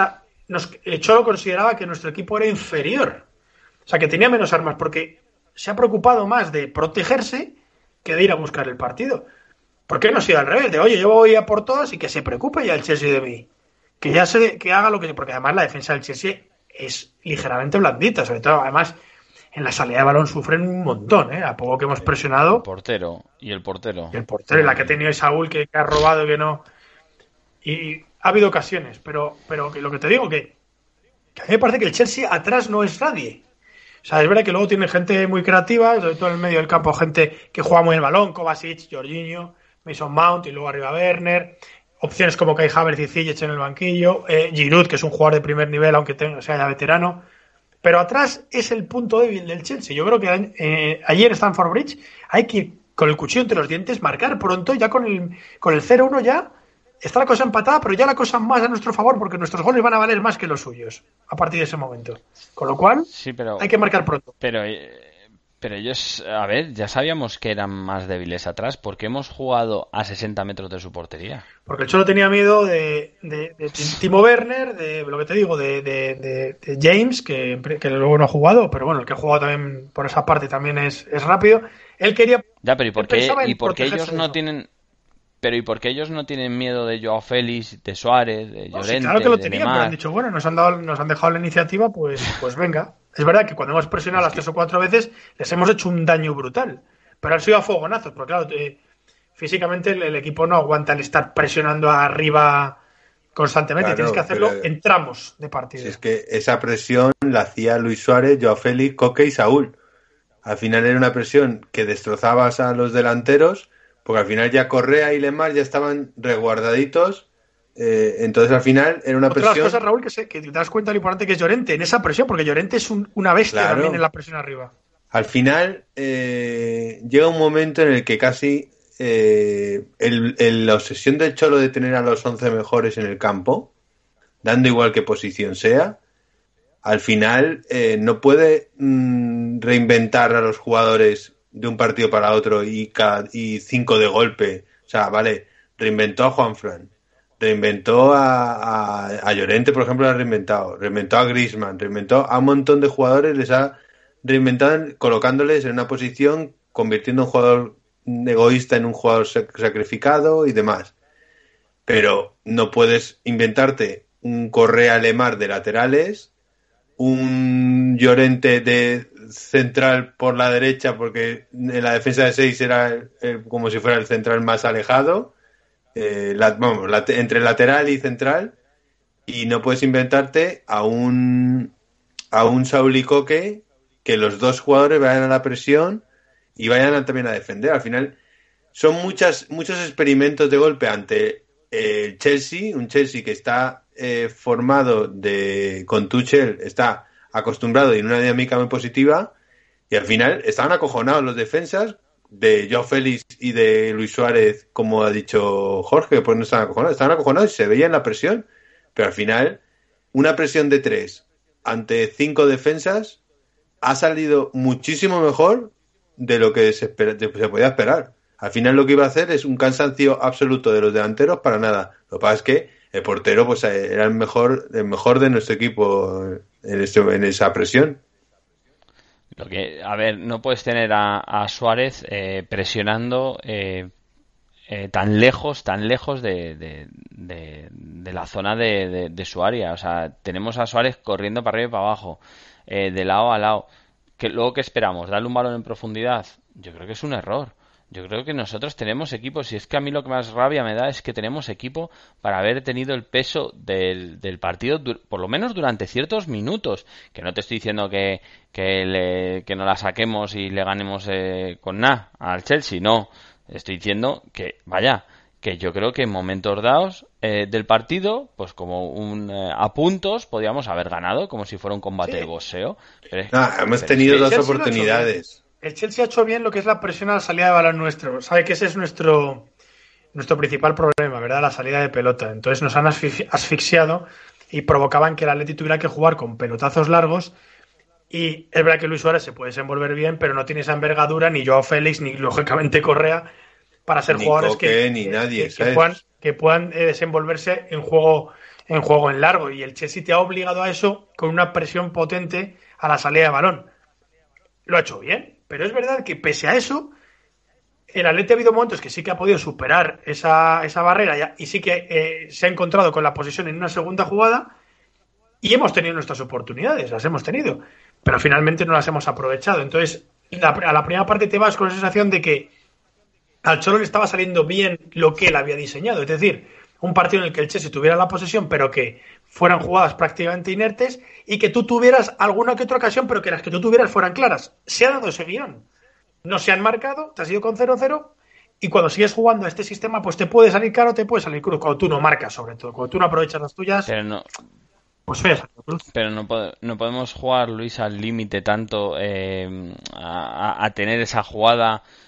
el Cholo consideraba que nuestro equipo era inferior, o sea, que tenía menos armas, porque se ha preocupado más de protegerse que de ir a buscar el partido. ¿Por qué no ha sido al revés? De, oye, yo voy a por todas y que se preocupe ya el Chelsea de mí. Que ya que haga lo que... Porque además la defensa del Chelsea es ligeramente blandita, sobre todo, además, en la salida de balón sufren un montón, ¿eh? A poco que hemos presionado... El portero. Y el portero, y la que ha tenido Saúl, que ha robado, que no... Y ha habido ocasiones, pero que lo que te digo, que a mí me parece que el Chelsea atrás no es nadie. O sea, es verdad que luego tiene gente muy creativa, sobre todo en el medio del campo, gente que juega muy el balón, Kovacic, Jorginho, Mason Mount y luego arriba Werner. Opciones como Kai Havertz y Ziyech en el banquillo. Giroud, que es un jugador de primer nivel, aunque sea ya veterano. Pero atrás es el punto débil del Chelsea. Yo creo que ayer en Stamford Bridge hay que con el cuchillo entre los dientes, marcar pronto, ya con el 0-1 ya está la cosa empatada, pero ya la cosa más a nuestro favor, porque nuestros goles van a valer más que los suyos a partir de ese momento. Con lo cual, Sí, pero, hay que marcar pronto. pero ellos, a ver, ya sabíamos que eran más débiles atrás, porque hemos jugado a 60 metros de su portería. Porque el Cholo tenía miedo de Timo Werner, de lo que te digo, de James, que luego no ha jugado, pero bueno, el que ha jugado también por esa parte también es rápido. Él quería... Ya, pero ¿y por qué ellos no eso. tienen... Pero ¿y por qué ellos no tienen miedo de Joao Félix, de Suárez, de Llorente, sí, claro que lo de tenían, pero han Lemar? dicho, bueno, nos han dejado la iniciativa, pues venga. Es verdad que cuando hemos presionado las 3 o 4 veces les hemos hecho un daño brutal, pero han sido a fogonazos, porque claro, físicamente el equipo no aguanta el estar presionando arriba constantemente, Claro, tienes que hacerlo pero en tramos de si partido. es que esa presión la hacía Luis Suárez, Joao Félix, Coque y Saúl. Al final era una presión que destrozabas a los delanteros, porque al final ya Correa y Lemar ya estaban resguardaditos. Entonces al final era una Otra de las presión. cosas, Raúl, que te das cuenta de lo importante que es Llorente en esa presión, porque Llorente es una bestia también en Claro, la presión arriba. al final llega un momento en el que casi la obsesión del Cholo de tener a los 11 mejores en el campo, dando igual qué posición sea, al final no puede reinventar a los jugadores de un partido para otro y 5 de golpe. O sea, vale, reinventó a Juanfran, reinventó a Llorente, por ejemplo, lo ha reinventó a Griezmann, reinventó a un montón de jugadores, les ha reinventado colocándoles en una posición, convirtiendo a un jugador egoísta en un jugador sacrificado y demás. Pero no puedes inventarte un Correa Lemar de laterales, un Llorente de central por la derecha, porque en la defensa de 6 era como si fuera el central más alejado, entre lateral y central, y no puedes inventarte a un Saúl y Coque, que los dos jugadores vayan a la presión y vayan también a defender. Al final son muchos experimentos de golpe ante el Chelsea, un Chelsea que está formado con Tuchel, está acostumbrado y en una dinámica muy positiva, y al final estaban acojonados los defensas de Joao Félix y de Luis Suárez, como ha dicho Jorge, pues no estaban acojonados y se veía en la presión, pero al final una presión de 3 ante 5 defensas ha salido muchísimo mejor de lo que se podía esperar. Al final lo que iba a hacer es un cansancio absoluto de los delanteros para nada. Lo que pasa es que el portero pues era el mejor de nuestro equipo en esa presión. A ver, no puedes tener a Suárez presionando tan lejos de la zona de su área. O sea, tenemos a Suárez corriendo para arriba y para abajo, de lado a lado. Luego, ¿qué esperamos? ¿Darle un balón en profundidad? Yo creo que es un error. Yo creo que nosotros tenemos equipo. Si es que a mí lo que más rabia me da es que tenemos equipo para haber tenido el peso del partido, por lo menos durante ciertos minutos. Que no te estoy diciendo que no la saquemos y le ganemos con nada al Chelsea, no. Estoy diciendo que, vaya, que yo creo que en momentos dados del partido, pues como a puntos, podíamos haber ganado, como si fuera un combate de boxeo. Hemos tenido dos oportunidades. El Chelsea ha hecho bien lo que es la presión a la salida de balón nuestro. Sabe que ese es nuestro principal problema, ¿verdad? La salida de pelota. Entonces nos han asfixiado y provocaban que el Atleti tuviera que jugar con pelotazos largos. Y es verdad que Luis Suárez se puede desenvolver bien, pero no tiene esa envergadura, ni Joao Félix, ni lógicamente Correa, para ser ni jugadores Coque, ni nadie, que puedan desenvolverse en juego en largo. Y el Chelsea te ha obligado a eso con una presión potente a la salida de balón. Lo ha hecho bien, pero es verdad que pese a eso, el Atleti ha habido momentos que sí que ha podido superar esa barrera y sí que se ha encontrado con la posesión en una segunda jugada y hemos tenido nuestras oportunidades, las hemos tenido, pero finalmente no las hemos aprovechado. Entonces, a la primera parte te vas con la sensación de que al Cholo le estaba saliendo bien lo que él había diseñado, es decir, un partido en el que el Chelsea tuviera la posesión, pero que fueran jugadas prácticamente inertes y que tú tuvieras alguna que otra ocasión, pero que las que tú tuvieras fueran claras. Se ha dado ese guión. No se han marcado, te has ido con 0-0 y cuando sigues jugando a este sistema, pues te puede salir caro, te puede salir cruz. Cuando tú no marcas, sobre todo. Cuando tú no aprovechas las tuyas, pues feas. Pero no podemos jugar, Luis, al límite tanto a tener esa jugada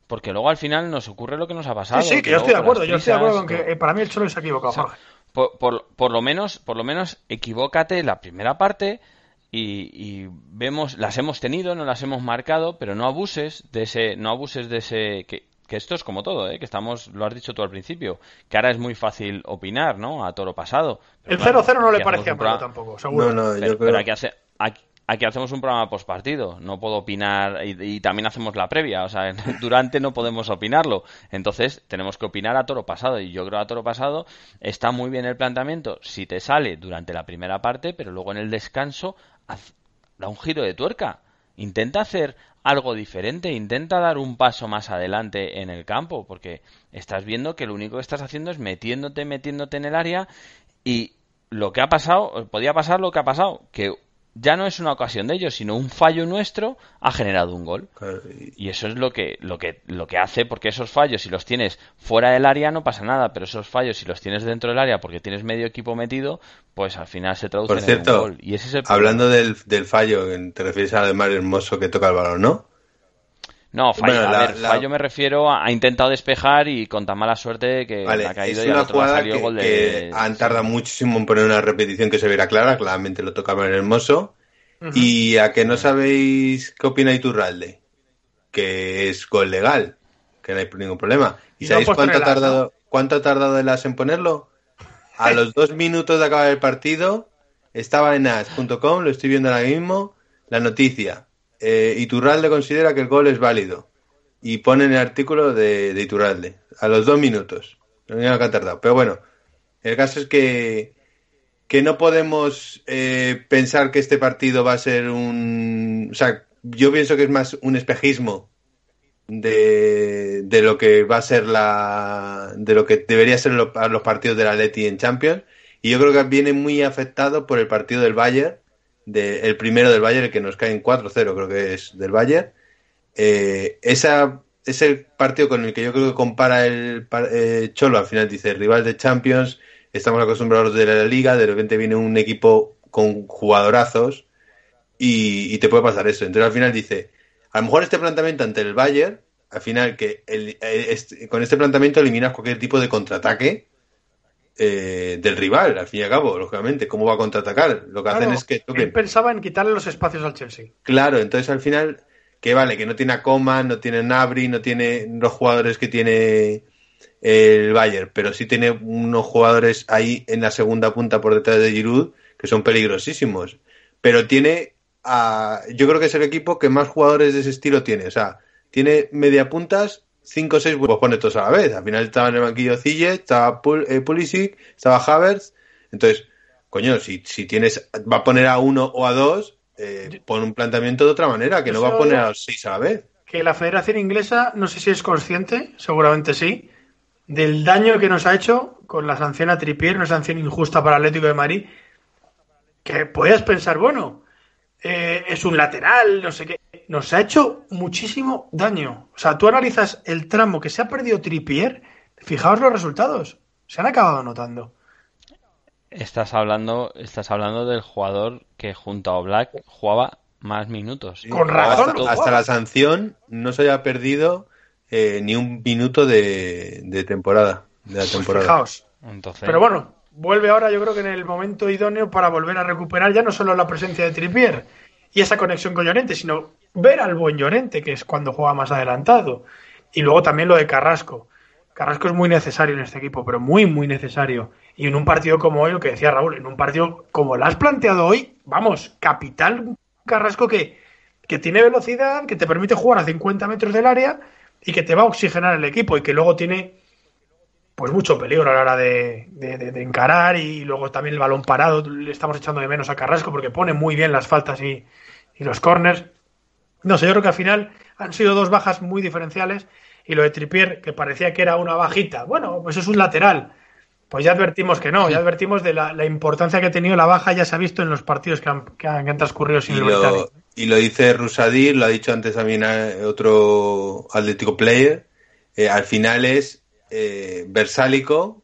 porque luego al final nos ocurre lo que nos ha pasado. Sí, que yo estoy de acuerdo. Yo estoy de acuerdo con que para mí el Cholo se ha equivocado, Jorge. Por lo menos equivócate la primera parte y vemos, las hemos tenido, no las hemos marcado, pero no abuses de ese que esto es como todo, que estamos, lo has dicho tú al principio, que ahora es muy fácil opinar, ¿no? A toro pasado. Pero el 0-0 no le parecía malo tampoco, seguro. No, pero aquí hacemos un programa postpartido, no puedo opinar y también hacemos la previa, o sea, durante no podemos opinarlo, entonces tenemos que opinar a toro pasado y yo creo a toro pasado está muy bien el planteamiento si te sale durante la primera parte, pero luego en el descanso da un giro de tuerca, intenta hacer algo diferente, intenta dar un paso más adelante en el campo, porque estás viendo que lo único que estás haciendo es metiéndote en el área y lo que ha pasado, podía pasar lo que ha pasado, que ya no es una ocasión de ellos, sino un fallo nuestro ha generado un gol. Claro. Y eso es lo que hace, porque esos fallos, si los tienes fuera del área no pasa nada, pero esos fallos, si los tienes dentro del área porque tienes medio equipo metido, pues al final se traducen en un gol. Y ese es el problema. Hablando del fallo, te refieres al Mar Hermoso que toca el balón, ¿no? No, fallo, fallo me refiero a intentado despejar y con tan mala suerte que vale, ha caído es y al una otro ha jugada salido gol que han tardado muchísimo en poner una repetición que se viera clara, claramente lo toca Mar Hermoso. Uh-huh. Y a que no sabéis qué opina Iturralde, que es gol legal, que no hay ningún problema. ¿Y sabéis cuánto ha tardado el AS en ponerlo? A los 2 minutos de acabar el partido, estaba en as.com, lo estoy viendo ahora mismo, la noticia. Iturralde considera que el gol es válido. Y pone en el artículo de Iturralde, a los 2 minutos. No me ha tardado. Pero bueno, el caso es que no podemos pensar que este partido va a ser o sea, yo pienso que es más un espejismo de lo que va a ser de lo que debería ser los partidos del Atleti en Champions, y yo creo que viene muy afectado por el partido del Bayern, el primero del Bayern, el que nos cae en 4-0, creo que es del Bayern. Es el partido con el que yo creo que compara el Cholo, al final dice rival de Champions, estamos acostumbrados de la Liga, de repente viene un equipo con jugadorazos y te puede pasar eso. Entonces al final dice, a lo mejor este planteamiento ante el Bayern, al final que con este planteamiento eliminas cualquier tipo de contraataque del rival, al fin y al cabo, lógicamente. ¿Cómo va a contraatacar? Lo que hacen es que toquen. Él pensaba en quitarle los espacios al Chelsea. Claro, entonces al final, que vale, que no tiene a Coman, no tiene a Gnabry, no tiene los jugadores que tiene el Bayern, pero sí tiene unos jugadores ahí en la segunda punta por detrás de Giroud que son peligrosísimos. Pero tiene yo creo que es el equipo que más jugadores de ese estilo tiene. O sea, tiene media puntas, 5 o 6, pues pone todos a la vez. Al final estaba en el banquillo Ziyech, estaba Pulisic, estaba Havertz. Entonces, coño, si tienes, va a poner a 1 o a 2, pon un planteamiento de otra manera, que no va a poner a los 6 a la vez. Que la Federación Inglesa, no sé si es consciente, seguramente sí, del daño que nos ha hecho con la sanción a Trippier, una sanción injusta para el Atlético de Madrid, que podías pensar, bueno, es un lateral, no sé qué. Nos ha hecho muchísimo daño. O sea, tú analizas el tramo que se ha perdido Trippier, fijaos los resultados, se han acabado notando. Estás hablando del jugador que junto a Oblak jugaba más minutos. Sí, con razón. Hasta la sanción no se haya perdido ni un minuto de temporada. De la temporada. Fijaos. Entonces... Pero bueno, vuelve ahora, yo creo que en el momento idóneo para volver a recuperar ya no solo la presencia de Trippier y esa conexión con Llorente, sino ver al buen Llorente, que es cuando juega más adelantado. Y luego también lo de Carrasco. Carrasco es muy necesario en este equipo, pero muy, muy necesario. Y en un partido como hoy, lo que decía Raúl, en un partido como lo has planteado hoy, vamos, capital Carrasco que tiene velocidad, que te permite jugar a 50 metros del área y que te va a oxigenar el equipo y que luego tiene pues mucho peligro a la hora de encarar, y luego también el balón parado, le estamos echando de menos a Carrasco porque pone muy bien las faltas y los corners. No sé, yo creo que al final han sido dos bajas muy diferenciales, y lo de Trippier, que parecía que era una bajita, bueno, pues es un lateral. Pues ya advertimos que no, ya advertimos de la importancia que ha tenido la baja, ya se ha visto en los partidos que han transcurrido sin el británico. Y lo dice Rusadir, lo ha dicho antes también otro Atlético player, al final es Versálico,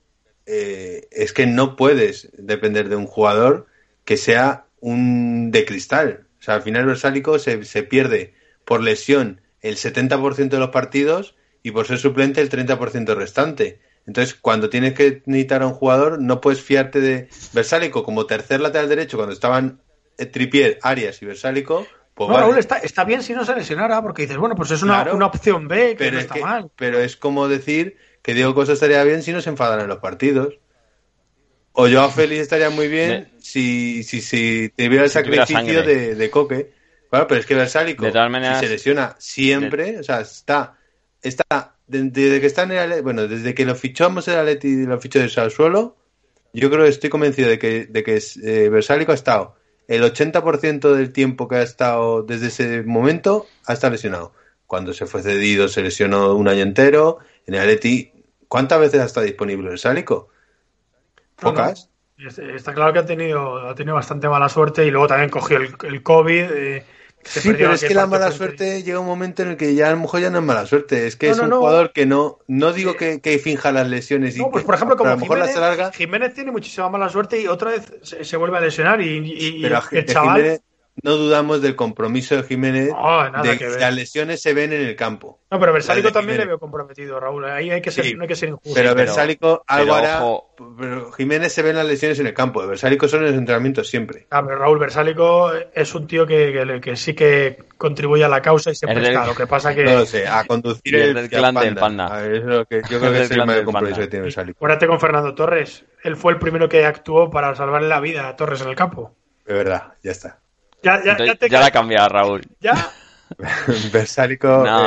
es que no puedes depender de un jugador que sea un de cristal. O sea, al final Versálico se pierde por lesión el 70% de los partidos y por ser suplente el 30% restante. Entonces, cuando tienes que necesitar a un jugador, no puedes fiarte de Versálico como tercer lateral derecho cuando estaban Trippier, Arias y Versálico. Pues no, vale. Raúl, está bien si no se lesionara, porque dices, bueno, pues es Claro, una opción B que pero no es está que, mal. pero es como decir que Diego Costa estaría bien si no se enfadan en los partidos. O Joao Félix estaría muy bien si tuviera el si tuviera sacrificio sangre. de Coque. Claro, pero es que De Versálico, todas si maneras, se lesiona siempre, o sea, está desde que está en el bueno, desde que lo fichamos el Atleti y lo fichó de Sassuolo, yo creo que estoy convencido de que Versálico ha estado el 80% del tiempo que ha estado desde ese momento ha estado lesionado. Cuando se fue cedido se lesionó un año entero. En el Atleti, ¿cuántas veces ha estado disponible Versálico? No. Pocas. Está claro que ha tenido bastante mala suerte y luego también cogió el COVID. Se Sí, perdió pero es aquel que la partido mala frente. suerte llega un momento en el que ya a lo mejor ya no es mala suerte. Es que es un No. jugador que no digo que finja las lesiones No, pues por ejemplo, pero a como lo mejor las alarga. Jiménez tiene muchísima mala suerte y otra vez se vuelve a lesionar y Pero el de chaval, Jiménez no dudamos del compromiso de Jiménez, no, nada de que que ver. las lesiones se ven en el campo. No, pero Las Versálico de también le Jiménez. veo comprometido, Raúl. Ahí Sí, no hay que ser sí, injusto. pero Versálico algo pero hará. ojo, Pero Jiménez se ven las lesiones en el campo. Versálico son en los entrenamientos siempre. Ah, pero Raúl Versálico es un tío que sí que contribuye a la causa y siempre es del, está. Lo que pasa No lo que sé, a conducir y es el del Fiat clan del Panda. Panda. A ver, es lo que, yo creo Es que del es el clan mayor del compromiso Panda. que tiene Versálico. acuérdate con Fernando Torres. Él fue el primero que actuó para salvarle la vida a Torres en el campo. De verdad, ya está. Ya Entonces, te ya la ha calma. cambiado Raúl. ¿Ya? Versálico, No,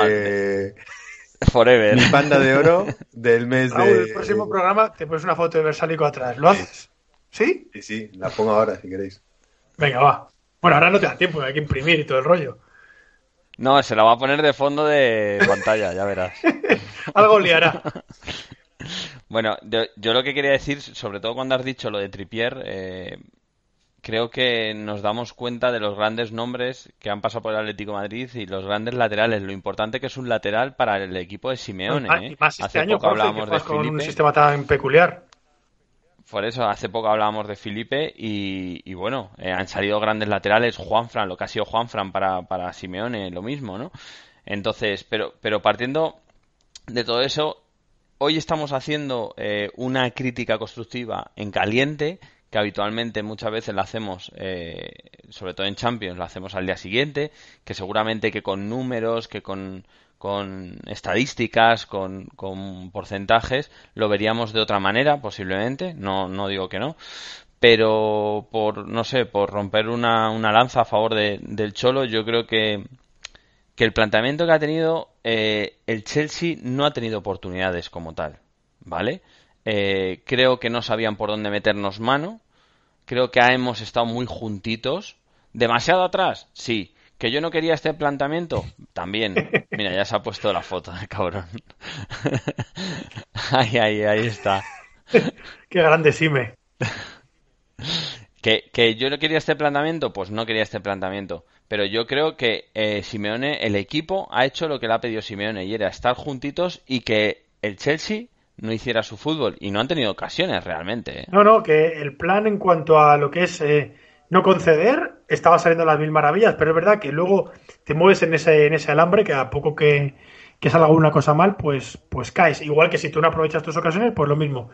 forever. mi panda de oro del mes Raúl, el de. próximo programa te pones una foto de Versálico atrás. ¿Lo Sí, haces? ¿Sí? sí, la pongo ahora si queréis. Venga, va. Bueno, ahora no te da tiempo, hay que imprimir y todo el rollo. No, se la va a poner de fondo de pantalla, ya verás. Algo liará. Bueno, yo lo que quería decir, sobre todo cuando has dicho lo de Trippier, creo que nos damos cuenta de los grandes nombres que han pasado por el Atlético de Madrid y los grandes laterales, lo importante que es un lateral para el equipo de Simeone, Y más este Hace año, poco Jorge, que hablábamos de juegas con un Felipe, sistema tan peculiar. por eso hace poco hablábamos de Felipe y bueno, han salido grandes laterales, Juanfran, lo que ha sido Juanfran para Simeone, lo mismo, ¿no? Entonces, pero partiendo de todo eso, hoy estamos haciendo una crítica constructiva en caliente, que habitualmente muchas veces la hacemos, sobre todo en Champions, la hacemos al día siguiente, que seguramente que con números, que con estadísticas, con porcentajes, lo veríamos de otra manera, posiblemente, no digo que no, pero no sé, por romper una lanza a favor del Cholo, yo creo que el planteamiento que ha tenido el Chelsea no ha tenido oportunidades como tal, ¿vale? Creo que no sabían por dónde meternos mano, creo que hemos estado muy juntitos, demasiado atrás, sí, que yo no quería este planteamiento, también, mira, ya se ha puesto la foto, cabrón. Ahí está. Qué grande Sime. Que yo no quería este planteamiento, pues no quería este planteamiento. Pero yo creo que Simeone, el equipo, ha hecho lo que le ha pedido Simeone y era estar juntitos y que el Chelsea no hiciera su fútbol. Y no han tenido ocasiones realmente, ¿eh? No, que el plan en cuanto a lo que es no conceder estaba saliendo a las mil maravillas, pero es verdad que luego te mueves en ese alambre que a poco que salga una cosa mal, pues caes. Igual que si tú no aprovechas tus ocasiones, pues lo mismo.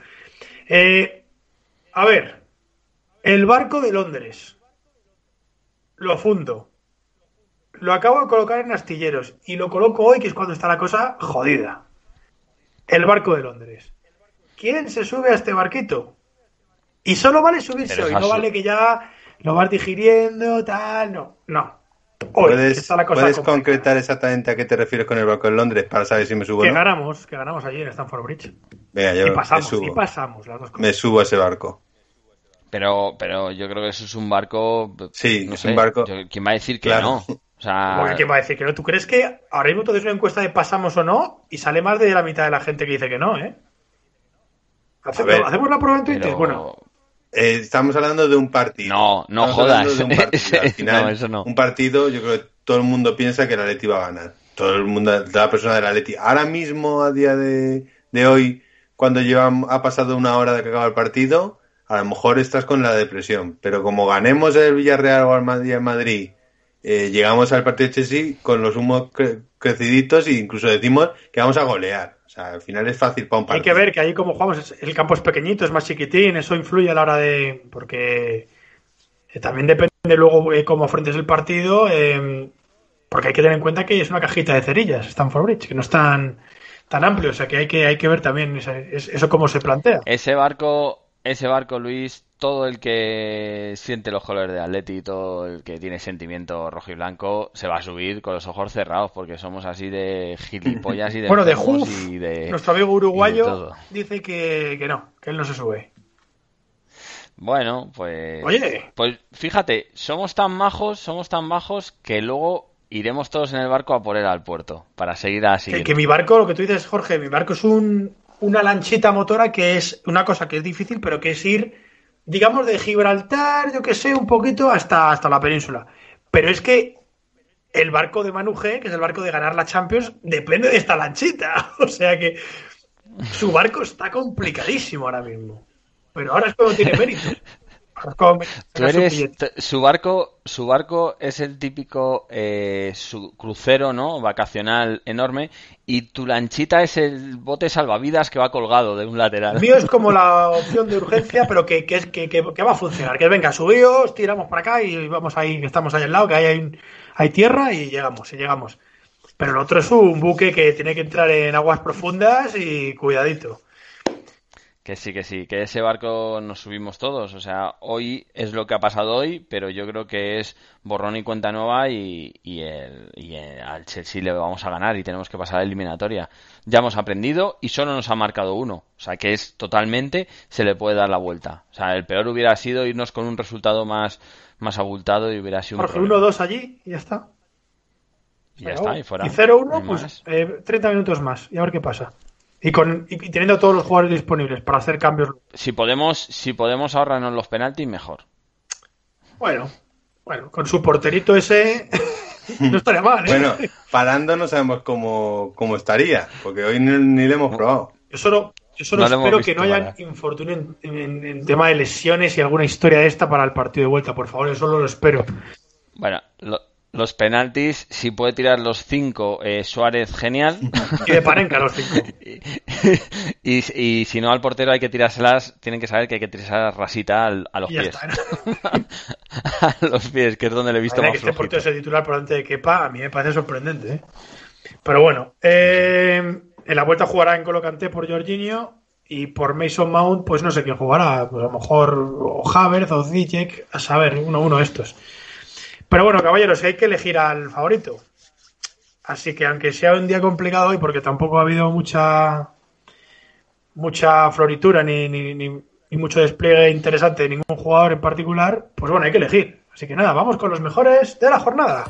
A ver, el barco de Londres. Lo fundo. Lo acabo de colocar en astilleros y lo coloco hoy, que es cuando está la cosa jodida. El barco de Londres. ¿Quién se sube a este barquito? Y solo vale subirse Pero hoy, esa no vale que ya lo vas digiriendo, tal, no. Hoy está la cosa ¿Puedes complicada. concretar exactamente a qué te refieres con el barco en Londres para saber si me subo o Que no? ganamos allí en Stamford Bridge. Venga, yo Y pasamos, me subo. las dos cosas. Me subo a ese barco. Pero yo creo que eso es un barco. Sí, no es sé, un barco. ¿quién va a decir que Claro. no? O sea, Porque ¿quién va a decir que no? ¿Tú crees que ahora mismo tú haces una encuesta de pasamos o no y sale más de la mitad de la gente que dice que no, ¿eh? ¿Hacemos la prueba en Twitter? pero- Bueno, Estamos hablando de un partido. No Estamos jodas. hablando de un partido. Al final, No, eso no. un partido, yo creo que todo el mundo piensa que el Atleti va a ganar. Todo el mundo, toda la persona del Atleti. Ahora mismo, a día de hoy, cuando ha pasado una hora de que acaba el partido, a lo mejor estás con la depresión. Pero como ganemos el Villarreal o el Madrid llegamos al partido de Chelsea con los humos creciditos e incluso decimos que vamos a golear. O sea, al final es fácil para un partido. Hay que ver que ahí como jugamos, el campo es pequeñito, es más chiquitín, eso influye a la hora de... Porque también depende luego cómo afrontes el partido, porque hay que tener en cuenta que es una cajita de cerillas, Stamford Bridge, que no es tan amplio, o sea que hay que ver también eso cómo se plantea. Ese barco, Luis, todo el que siente los colores de Atleti, todo el que tiene sentimiento rojo y blanco, se va a subir con los ojos cerrados, porque somos así de gilipollas y de bueno, de enfermos Huff, y de... nuestro amigo y de uruguayo todo. dice que no, que él no se sube. Bueno, pues... Oye, Pues fíjate, somos tan majos que luego iremos todos en el barco a por él al puerto, para seguir a la que siguiente. mi barco, lo que tú dices, Jorge, mi barco es una lanchita motora que es una cosa que es difícil, pero que es ir, digamos, de Gibraltar, yo que sé, un poquito hasta la península. Pero es que el barco de Manu G, que es el barco de ganar la Champions, depende de esta lanchita. O sea que su barco está complicadísimo ahora mismo. Pero ahora es cuando tiene mérito. Ahora es cuando Tú saca su eres billete. su barco es el típico su crucero, ¿no? Vacacional enorme y tu lanchita es el bote salvavidas que va colgado de un El lateral. mío es como la opción de urgencia, pero que va a funcionar. Que venga, subíos, tiramos para acá y vamos ahí, que estamos ahí al lado, que hay tierra y llegamos. Pero el otro es un buque que tiene que entrar en aguas profundas y cuidadito. Que sí, que ese barco nos subimos todos. O sea, hoy es lo que ha pasado hoy, pero yo creo que es borrón y cuenta nueva al Chelsea le vamos a ganar y tenemos que pasar a la eliminatoria. Ya hemos aprendido y solo nos ha marcado uno. O sea, que es totalmente, se le puede dar la vuelta. O sea, el peor hubiera sido irnos con un resultado más abultado y hubiera sido un Jorge, problema. 1-2 allí y ya está. Y ya está, y fuera. Y No 0-1, hay pues más. 30 minutos más y a ver qué pasa. Y teniendo a todos los jugadores disponibles para hacer cambios. Si podemos ahorrarnos los penaltis, mejor. Bueno, con su porterito ese no estaría mal, ¿eh? Bueno, parando no sabemos cómo estaría, porque hoy ni le hemos probado. Yo solo No lo hemos espero visto que no haya parar. infortunio en tema de lesiones y alguna historia de esta para el partido de vuelta, por favor, yo solo lo espero. Bueno, los penaltis, si puede tirar los 5 Suárez, genial. Y de Panenka los 5. y si no al portero hay que tirárselas, tienen que saber que hay que tirárselas rasita a los Y ya pies. está, ¿no? A los pies, que es donde le he visto Madre, más que este flojito. portero sea titular por delante de Kepa, a mí me parece sorprendente, ¿eh? Pero bueno, en la vuelta jugará en N'Golo Kanté por Jorginho y por Mason Mount, pues no sé quién jugará, pues a lo mejor o Havertz o Ziyech, a saber, uno de estos. Pero bueno, caballeros, hay que elegir al favorito. Así que aunque sea un día complicado hoy, porque tampoco ha habido mucha floritura ni mucho despliegue interesante de ningún jugador en particular, pues bueno, hay que elegir. Así que nada, vamos con los mejores de la jornada.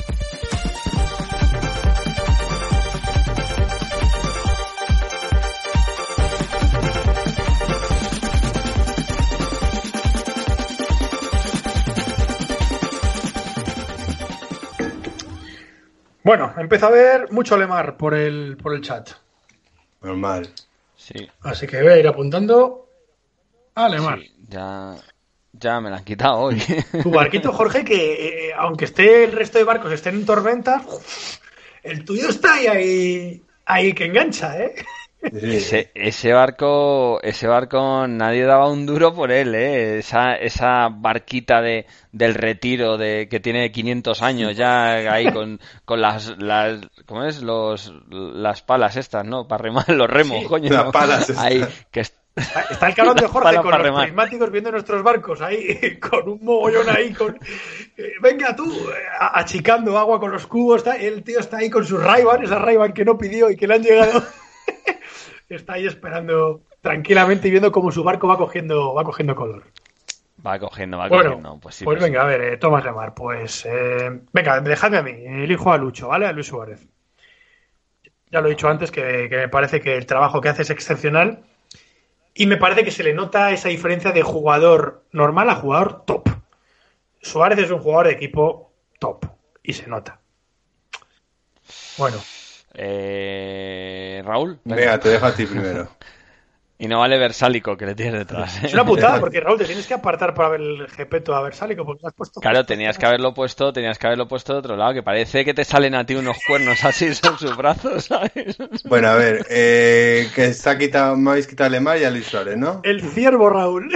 Bueno, empieza a ver mucho Lemar por el chat. Normal. Sí, Así que voy a ir apuntando a Lemar. sí, ya me la han quitado hoy. Tu barquito, Jorge, que aunque esté el resto de barcos estén en tormenta, el tuyo está ahí que engancha, ¿eh? Sí. Ese barco nadie daba un duro por él, ¿eh? Esa barquita del retiro que tiene 500 años ya ahí con las ¿cómo es? Las palas estas, ¿no? Para remar los remos, Sí, coño. las palas estas. Ahí, que Está el cabrón de Jorge Para con los remar. prismáticos viendo nuestros barcos ahí, con un mogollón ahí, venga tú, achicando agua con los cubos, el tío está ahí con sus Ray-Ban, esa Ray-Ban que no pidió y que le han llegado. Está ahí esperando tranquilamente y viendo cómo su barco va cogiendo color. Va cogiendo. Bueno, Pues sí, pues pues venga, sí. a ver, Tomás Lemar, pues venga, dejadme a mí, elijo a Lucho, ¿vale? A Luis Suárez. Ya lo he dicho antes que me parece que el trabajo que hace es excepcional y me parece que se le nota esa diferencia de jugador normal a jugador top. Suárez es un jugador de equipo top y se nota. Bueno, Raúl, Venga, te dejo a ti primero. Y no vale Versálico que le tienes detrás. Es una putada, porque Raúl, te tienes que apartar para ver el Gepetto a Versálico, porque lo has puesto. Claro, tenías que haberlo puesto de otro lado, que parece que te salen a ti unos cuernos así son sus brazos, ¿sabes? Bueno, a ver, que me habéis quitado a Lemar y a Luis Suárez, ¿no? El ciervo, Raúl.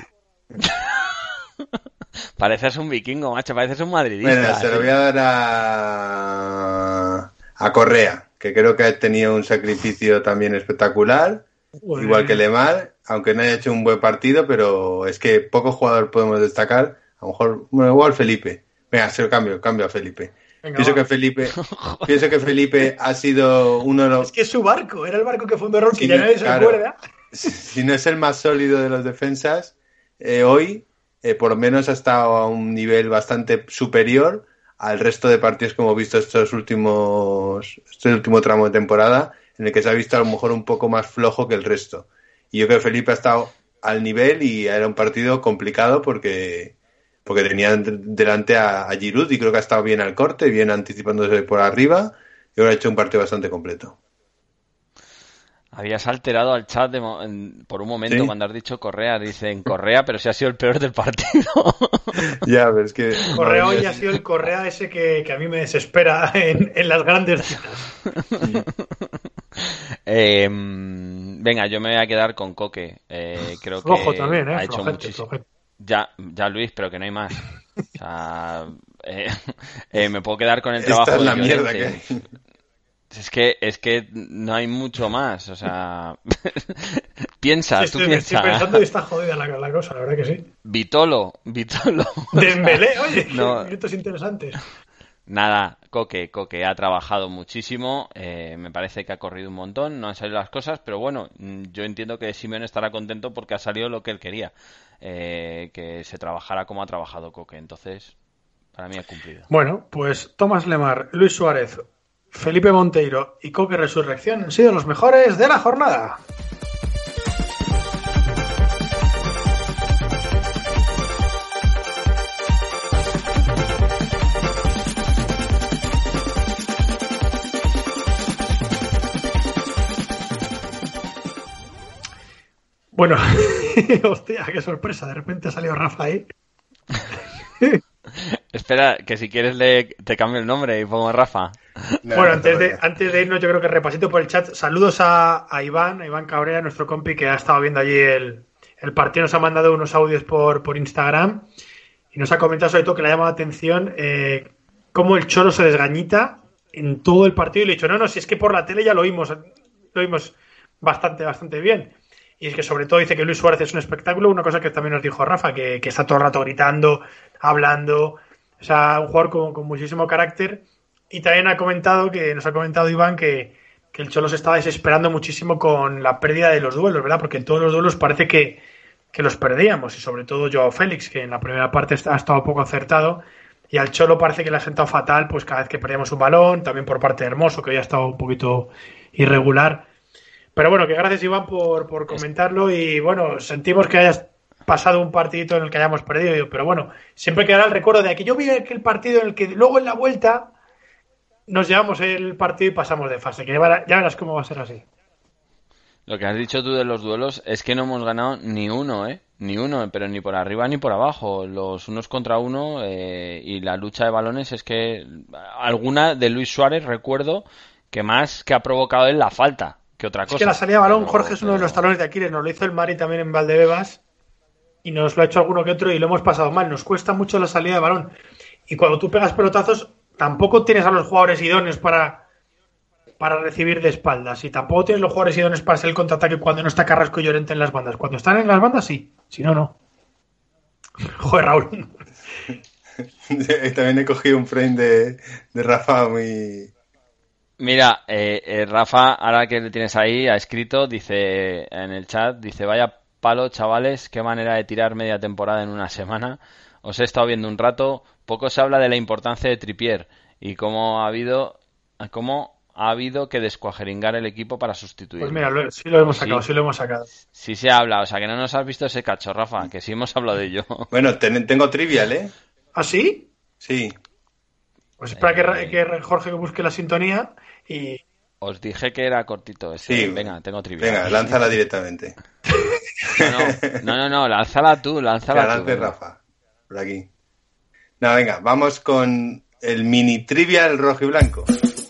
Pareces un vikingo, macho, pareces un madridista. Bueno, se lo voy a dar a Correa, que creo que ha tenido un sacrificio también espectacular. Bueno. Igual que Lemar, aunque no haya hecho un buen partido, pero es que pocos jugadores podemos destacar. A lo mejor, bueno, igual Felipe. Venga, se lo cambio a Felipe. Venga, pienso que Felipe ha sido uno de los... Es que es su barco, era el barco que fundó Raúl, que ya nadie se acuerda. Si no es el más sólido de los defensas, hoy por lo menos ha estado a un nivel bastante superior al resto de partidos que hemos visto este último tramo de temporada, en el que se ha visto a lo mejor un poco más flojo que el resto. Y yo creo que Felipe ha estado al nivel y era un partido complicado porque tenía delante a Giroud y creo que ha estado bien al corte, bien anticipándose por arriba y ahora ha hecho un partido bastante completo. Habías alterado al chat por un momento, ¿sí? Cuando has dicho Correa. Dicen Correa, pero si ha sido el peor del partido. Ya, pero es que... Correa hoy ha sido el Correa ese que a mí me desespera en las grandes citas. Venga, yo me voy a quedar con Coque. Creo flojo que también, ha hecho muchísimo. Ya, Luis, pero que no hay más. O sea, me puedo quedar con el trabajo. Esta es la de mierda que hay. Es que no hay mucho más, o sea... Piensa, sí, tú piensa. Estoy pensando y está jodida la cosa, la verdad que sí. Vitolo. Dembélé, oye, no. Minutos interesantes. Nada, Coque ha trabajado muchísimo, me parece que ha corrido un montón, no han salido las cosas, pero bueno, yo entiendo que Simeone estará contento porque ha salido lo que él quería, que se trabajara como ha trabajado Coque, entonces, para mí ha cumplido. Bueno, pues Tomás Lemar, Luis Suárez, Felipe Monteiro y Coque Resurrección han sido los mejores de la jornada. Bueno, hostia, qué sorpresa, de repente ha salido Rafa ahí. Espera, que si quieres te cambio el nombre y pongo Rafa. No, bueno, antes de irnos, yo creo que repasito por el chat. Saludos a Iván Cabrera, nuestro compi que ha estado viendo allí el partido. Nos ha mandado unos audios por Instagram y nos ha comentado sobre todo que le ha llamado la atención cómo el Cholo se desgañita en todo el partido. Y le he dicho, no, si es que por la tele ya lo vimos bastante bien. Y es que sobre todo dice que Luis Suárez es un espectáculo, una cosa que también nos dijo Rafa, que está todo el rato gritando, hablando, o sea, un jugador con muchísimo carácter. Y también nos ha comentado Iván que el Cholo se estaba desesperando muchísimo con la pérdida de los duelos, ¿verdad? Porque en todos los duelos parece que los perdíamos, y sobre todo Joao Félix, que en la primera parte ha estado poco acertado, y al Cholo parece que le ha sentado fatal pues cada vez que perdíamos un balón, también por parte de Hermoso, que hoy ha estado un poquito irregular. Pero bueno, que gracias Iván por comentarlo y bueno, sentimos que hayas pasado un partidito en el que hayamos perdido, pero bueno, siempre quedará el recuerdo de que yo vi aquel partido en el que luego en la vuelta nos llevamos el partido y pasamos de fase, que ya verás cómo va a ser así. Lo que has dicho tú de los duelos es que no hemos ganado ni uno, pero ni por arriba ni por abajo, los unos contra uno y la lucha de balones es que alguna de Luis Suárez recuerdo que más que ha provocado él la falta. Que otra cosa. Es que la salida de balón, Jorge, es uno de los talones de Aquiles. Nos lo hizo el Mari también en Valdebebas y nos lo ha hecho alguno que otro y lo hemos pasado mal. Nos cuesta mucho la salida de balón. Y cuando tú pegas pelotazos, tampoco tienes a los jugadores idóneos para recibir de espaldas. Y tampoco tienes los jugadores idóneos para hacer el contraataque cuando no está Carrasco y Llorente en las bandas. Cuando están en las bandas, sí. Si no, no. Joder, Raúl. También he cogido un frame de Rafa muy... Mira, Rafa, ahora que le tienes ahí, ha escrito, dice en el chat, dice, vaya palo, chavales, qué manera de tirar media temporada en una semana. Os he estado viendo un rato, poco se habla de la importancia de Trippier y cómo ha habido que descuajeringar el equipo para sustituirlo. Pues mira, sí lo hemos sacado. Sí se habla, o sea que no nos has visto ese cacho, Rafa, que sí hemos hablado de ello. Bueno, tengo trivial, ¿eh? ¿Ah, sí? Sí. Pues espera que Jorge busque la sintonía y... Os dije que era cortito ese. Sí. Venga, tengo trivial. Venga, lánzala directamente. No, lánzala tú, Que lánzala la tú. lance Venga. Rafa, por aquí. No, venga, vamos con el mini trivial rojo y blanco.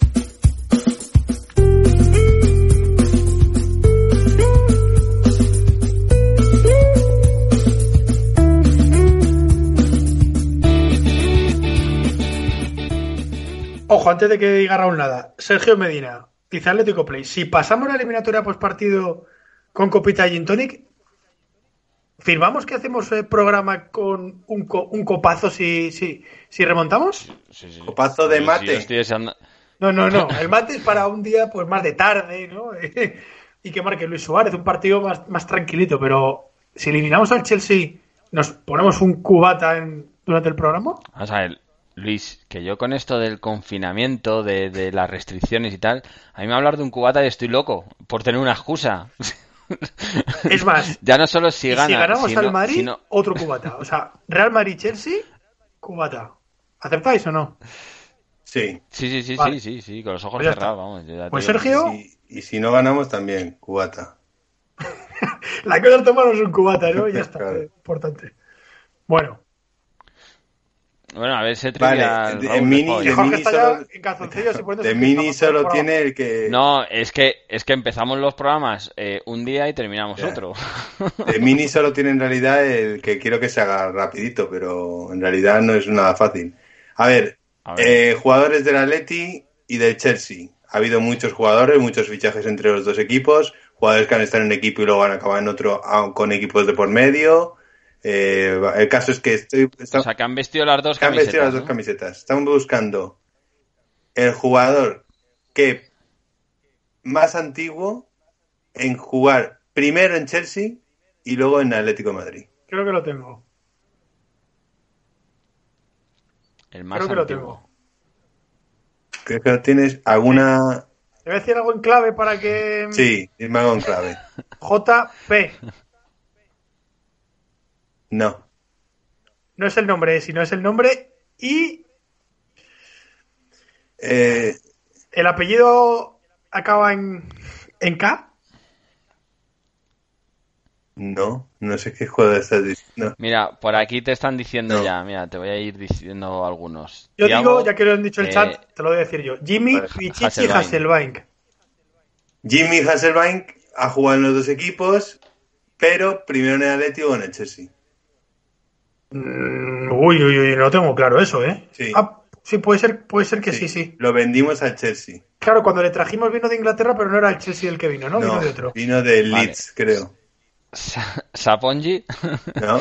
Ojo, antes de que diga Raúl nada, Sergio Medina, dice Atlético Play, si pasamos la eliminatoria post partido con copita de Gin Tonic, ¿firmamos que hacemos el programa con un copazo si remontamos? Sí. Copazo de Yo mate. estoy deseando- No. El mate es para un día pues más de tarde, ¿no? Y que marque Luis Suárez, un partido más tranquilito, pero si eliminamos al Chelsea, ¿nos ponemos un cubata durante el programa? Vamos a ver, Luis, que yo con esto del confinamiento, de las restricciones y tal, a mí me hablar de un cubata y estoy loco por tener una excusa. Es más, Ya no solo si y gana, si ganamos sino- al Madrid, sino- otro cubata. O sea, Real Madrid-Chelsea, cubata. ¿Aceptáis o no? Sí. Sí, con los ojos Pues ya está. cerrados, vamos. yo ya te Pues digo que Sergio, Y si no ganamos también, cubata. la cosa es tomarnos un cubata, ¿no? Ya está, Claro. importante. Bueno, sí. Bueno, a ver, ese Vale, trivial, de Raúl, mini- después. de Jorge mini está solo- ya en calzoncillos y poniéndose De el mini pijama, solo por tiene el que... No, es que empezamos los programas un día y terminamos Ya. otro. De mini solo tiene en realidad el que quiero que se haga rapidito, pero en realidad no es nada fácil. A ver, A ver. jugadores del Atleti y del Chelsea. Ha habido muchos jugadores, muchos fichajes entre los dos equipos, jugadores que han estado en un equipo y luego han acabado en otro con equipos de por medio. El caso es que O sea, que han vestido las dos han camisetas, vestido las dos ¿no? camisetas. Estamos buscando el jugador que más antiguo en jugar primero en Chelsea y luego en Atlético de Madrid. creo que lo tengo. El más Creo que lo antiguo. tengo. Creo que no tienes alguna... Te voy a decir algo en clave para que... Sí, dime algo en clave. JP. No. No es el nombre, sino es el nombre y Eh, el apellido acaba en K. no sé qué juego estás diciendo. Mira, por aquí te están diciendo No. ya, mira, te voy a ir diciendo algunos. Yo Thiago, digo, ya que lo han dicho el chat, te lo voy a decir yo. Jimmy Vale, Pichichi Hasselbaink. Hasselbaink. Jimmy Hasselbaink ha jugado en los dos equipos, pero primero en el Atlético o en el Chelsea. Uy, no tengo claro eso, ¿eh? Sí. Ah, sí, puede ser que sí. Lo vendimos al Chelsea. Claro, cuando le trajimos vino de Inglaterra, pero no era el Chelsea el que vino, ¿no? Vino de otro. vino del Vale. Leeds, creo. Sapongi, ¿No?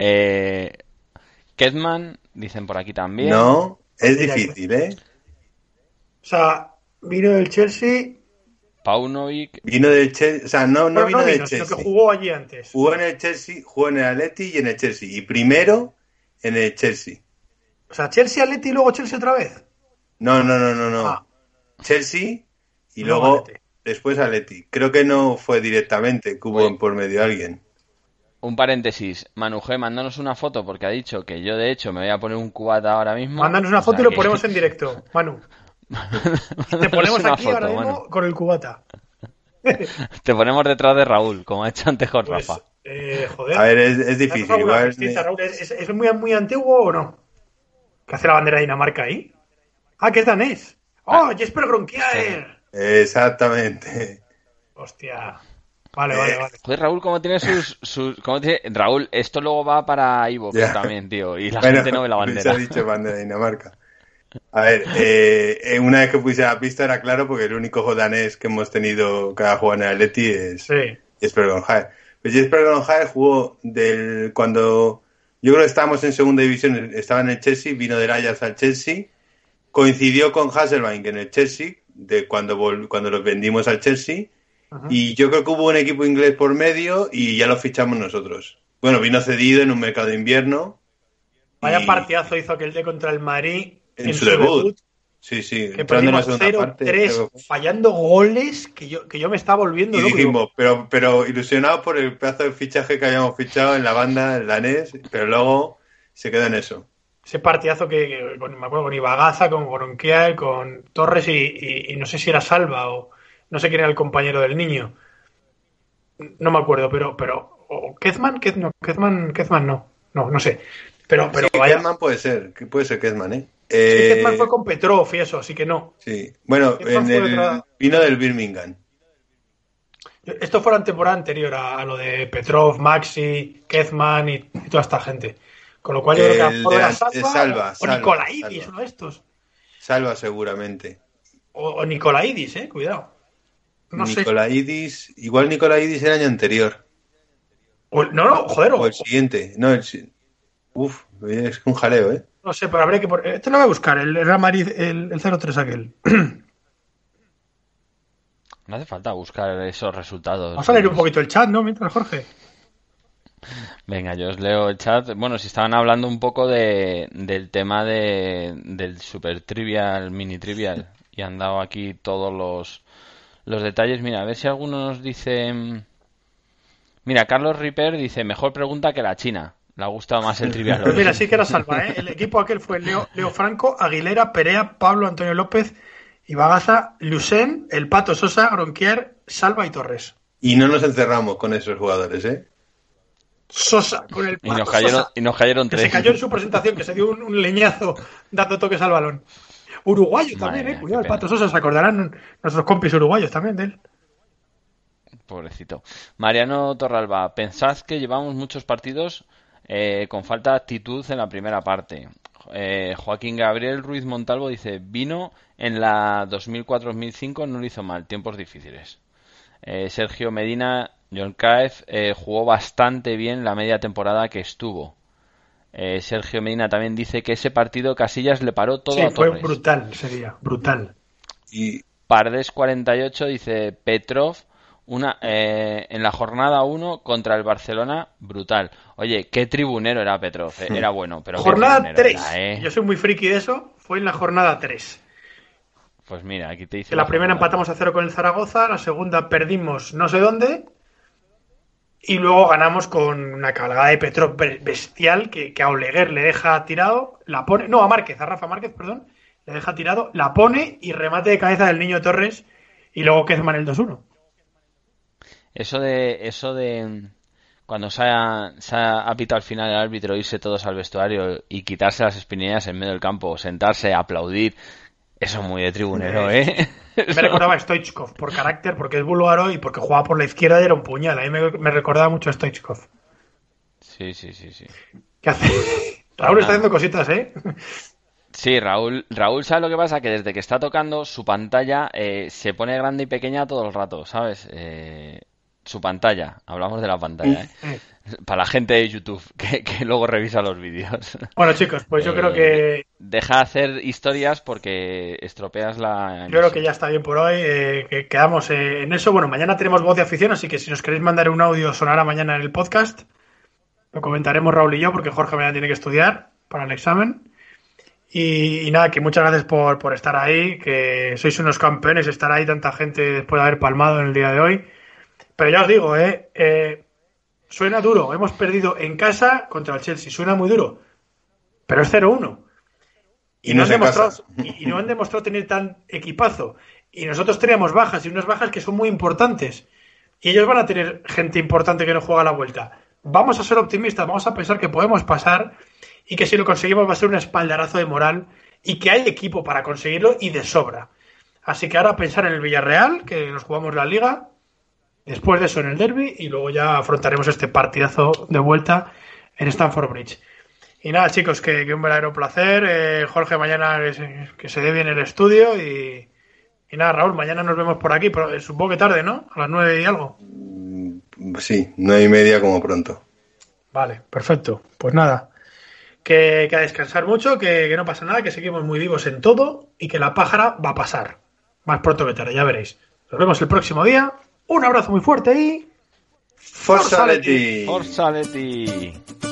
Kedman, dicen por aquí también. No, es Mira, difícil, ¿eh? O sea, vino del Chelsea. Paunovic, Vino del Chelsea, o sea, no Bueno, vino no del vino, sino Chelsea. que jugó allí antes. Jugó en el Chelsea, jugó en el Atleti y en el Chelsea. Y primero en el Chelsea. O sea, Chelsea, Atleti y luego Chelsea otra vez. No. Ah. Chelsea y Luego luego Atleti. después Atleti. Creo que no fue directamente, que hubo Oye. por medio alguien. un paréntesis. Manu G, mándanos una foto porque ha dicho que yo de hecho me voy a poner un cubata ahora mismo. Mándanos una O sea foto y lo que- ponemos en directo, Manu. Te Mándanos ponemos una aquí foto, ahora mismo Manu. con el cubata. Te ponemos detrás de Raúl, como ha hecho antes con Pues, Rafa. joder. A ver, es ¿Has difícil. hecho alguna Igual distinta, Raúl? ¿Es muy antiguo o no? ¿Qué hace la bandera de Dinamarca ahí? Ah, que es danés. ¡Oh, Jesper Gronkiaer! exactamente. Hostia. Vale. Joder, Raúl, ¿cómo tiene cómo tiene... Raúl, esto luego va para Ivo Ya. también, tío. Y la Bueno, gente no ve la Luis bandera. ha dicho bandera de Dinamarca. A ver, una vez que puse la pista era claro porque el único danés que hemos tenido que ha jugado en el Atleti es Sí. Jesper Grønhaug. Pues Jesper Grønhaug jugó cuando yo creo que estábamos en segunda división, estaba en el Chelsea, vino del Ajax al Chelsea, coincidió con Hasselbaink en el Chelsea, de cuando los vendimos al Chelsea, Ajá. y yo creo que hubo un equipo inglés por medio y ya lo fichamos nosotros. Bueno, vino cedido en un mercado de invierno. Vaya y- partidazo hizo aquel de contra el Madrid en su debut. Sí, Que entrando en la perdimos segunda parte. 0-3, fallando goles que yo me estaba volviendo Y loco. dijimos, pero ilusionado por el pedazo de fichaje que habíamos fichado en la banda, el danés, pero luego se quedó en eso. Ese partidazo me acuerdo con Ibagaza, con Gronkiaer, con Torres y no sé si era Salva o no sé quién era el compañero del niño. No me acuerdo, pero o Kezman no sé. Pero Sí, vaya. Kezman puede ser Kezman, ¿eh? Sí, Kezman fue con Petrov y eso, así que no. Sí, bueno, vino del Birmingham. Esto fue la temporada anterior a lo de Petrov, Maxi, Kezman y toda esta gente. Con lo cual yo creo que a lo mejor era Salva o Nikolaidis, uno de estos. Salva seguramente. O Nikolaidis, cuidado. No Nikolaidis, igual Nikolaidis el año anterior. No, joder. O el siguiente. No, uf, es un jaleo, ¿eh? No sé, pero habría que... Este lo voy a buscar, el Real Madrid, el 0-3 aquel. No hace falta buscar esos resultados. Vamos a leer un poquito el chat, ¿no? Mientras, Jorge. Venga, yo os leo el chat. Bueno, si estaban hablando un poco del tema del Super Trivial, Mini Trivial, y han dado aquí todos los detalles. Mira, a ver si alguno nos dice... Mira, Carlos Ripper dice, mejor pregunta que la China. Le ha gustado más el Trivial. Pues mira, sí que era Salva, ¿eh? El equipo aquel fue Leo Franco, Aguilera, Perea, Pablo Antonio López, Ibagaza, Lucén, El Pato Sosa, Gronquier, Salva y Torres. Y no nos encerramos con esos jugadores, ¿eh? Sosa, con el Pato Sosa. Y nos cayeron tres. Que se cayó en su presentación, que se dio un leñazo dando toques al balón. Uruguayo también, cuidado, el Pato Sosa, se acordarán nuestros compis uruguayos también de él. Pobrecito. Mariano Torralba, pensad que llevamos muchos partidos con falta de actitud en la primera parte. Joaquín Gabriel Ruiz Montalvo dice, vino en la 2004-2005, no lo hizo mal, tiempos difíciles. Sergio Medina, John Caef, jugó bastante bien la media temporada que estuvo. Sergio Medina también dice que ese partido Casillas le paró todo a Torres. Fue brutal, sería, brutal. Y Pardes 48 dice, Petrov en la jornada 1 contra el Barcelona, brutal. Oye, qué tribunero era Petrov, era bueno, pero jornada 3, yo soy muy friki de eso, fue en la jornada 3. Pues mira, aquí te dice. La primera empatamos a 0 con el Zaragoza, la segunda perdimos no sé dónde, y luego ganamos con una cabalgada de Petrov bestial que a Oleguer le deja tirado, la pone, no, a Rafa Márquez, perdón, le deja tirado, la pone y remate de cabeza del Niño Torres y luego Kezman el 2-1. Eso de cuando se ha pitado al final el árbitro, irse todos al vestuario y quitarse las espinillas en medio del campo, sentarse, aplaudir, eso es muy de tribunero, ¿eh? Me recordaba a Stoichkov por carácter, porque es búlgaro y porque jugaba por la izquierda y era un puñal. A mí me recordaba mucho a Stoichkov. Sí. ¿Qué hace? Raúl está haciendo cositas, ¿eh? Sí, Raúl, ¿sabe lo que pasa? Que desde que está tocando su pantalla se pone grande y pequeña todo el rato, ¿sabes? Su pantalla, hablamos de la pantalla, ¿eh? Para la gente de YouTube que luego revisa los vídeos. Bueno, chicos, pues yo creo que... Deja de hacer historias porque estropeas la... Yo creo que ya está bien por hoy, que quedamos en eso. Bueno, mañana tenemos voz de afición, así que si nos queréis mandar un audio sonará mañana en el podcast. Lo comentaremos Raúl y yo, porque Jorge mañana tiene que estudiar para el examen. Y nada, que muchas gracias por estar ahí, que sois unos campeones, estar ahí tanta gente después de haber palmado en el día de hoy. Pero ya os digo, suena duro. Hemos perdido en casa contra el Chelsea. Suena muy duro. Pero es 0-1. Y no han demostrado tener tan equipazo. Y nosotros teníamos bajas, y unas bajas que son muy importantes. Y ellos van a tener gente importante que no juega a la vuelta. Vamos a ser optimistas, vamos a pensar que podemos pasar y que si lo conseguimos va a ser un espaldarazo de moral y que hay equipo para conseguirlo y de sobra. Así que ahora pensar en el Villarreal, que nos jugamos la Liga, después de eso en el derbi y luego ya afrontaremos este partidazo de vuelta en Stamford Bridge. Y nada, chicos, que un verdadero placer. Jorge, mañana que se dé bien el estudio y nada, Raúl, mañana nos vemos por aquí, pero supongo que tarde, ¿no? A las 9 y algo. Sí, 9:30 como pronto. Vale, perfecto. Pues nada, que a descansar mucho, que no pasa nada, que seguimos muy vivos en todo y que la pájara va a pasar. Más pronto que tarde, ya veréis. Nos vemos el próximo día. Un abrazo muy fuerte y... ¡Forza Leti! ¡Forza Leti!